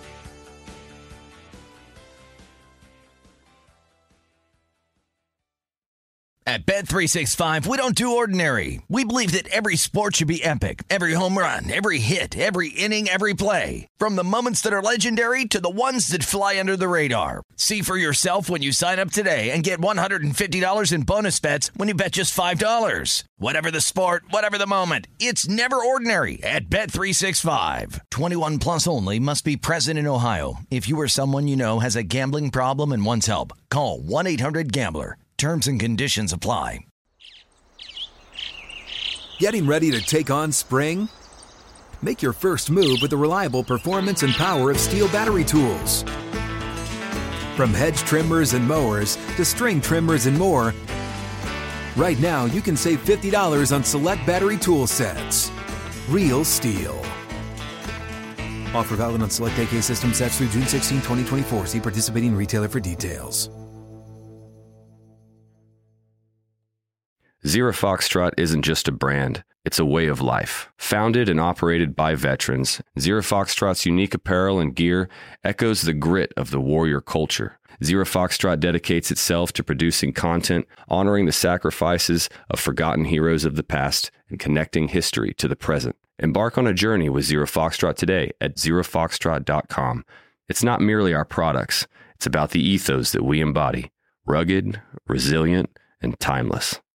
At Bet365, we don't do ordinary. We believe that every sport should be epic. Every home run, every hit, every inning, every play. From the moments that are legendary to the ones that fly under the radar. See for yourself when you sign up today and get $150 in bonus bets when you bet just $5. Whatever the sport, whatever the moment, it's never ordinary at Bet365. 21 plus only. Must be present in Ohio. If you or someone you know has a gambling problem and wants help, call 1-800-GAMBLER. Terms and conditions apply. Getting ready to take on spring? Make your first move with the reliable performance and power of Steel battery tools. From hedge trimmers and mowers to string trimmers and more, right now you can save $50 on select battery tool sets. Real Steel. Offer valid on select AK system sets through June 16, 2024. See participating retailer for details. Zero Foxtrot isn't just a brand, it's a way of life. Founded and operated by veterans, Zero Foxtrot's unique apparel and gear echoes the grit of the warrior culture. Zero Foxtrot dedicates itself to producing content, honoring the sacrifices of forgotten heroes of the past, and connecting history to the present. Embark on a journey with Zero Foxtrot today at zerofoxtrot.com. It's not merely our products, it's about the ethos that we embody. Rugged, resilient, and timeless.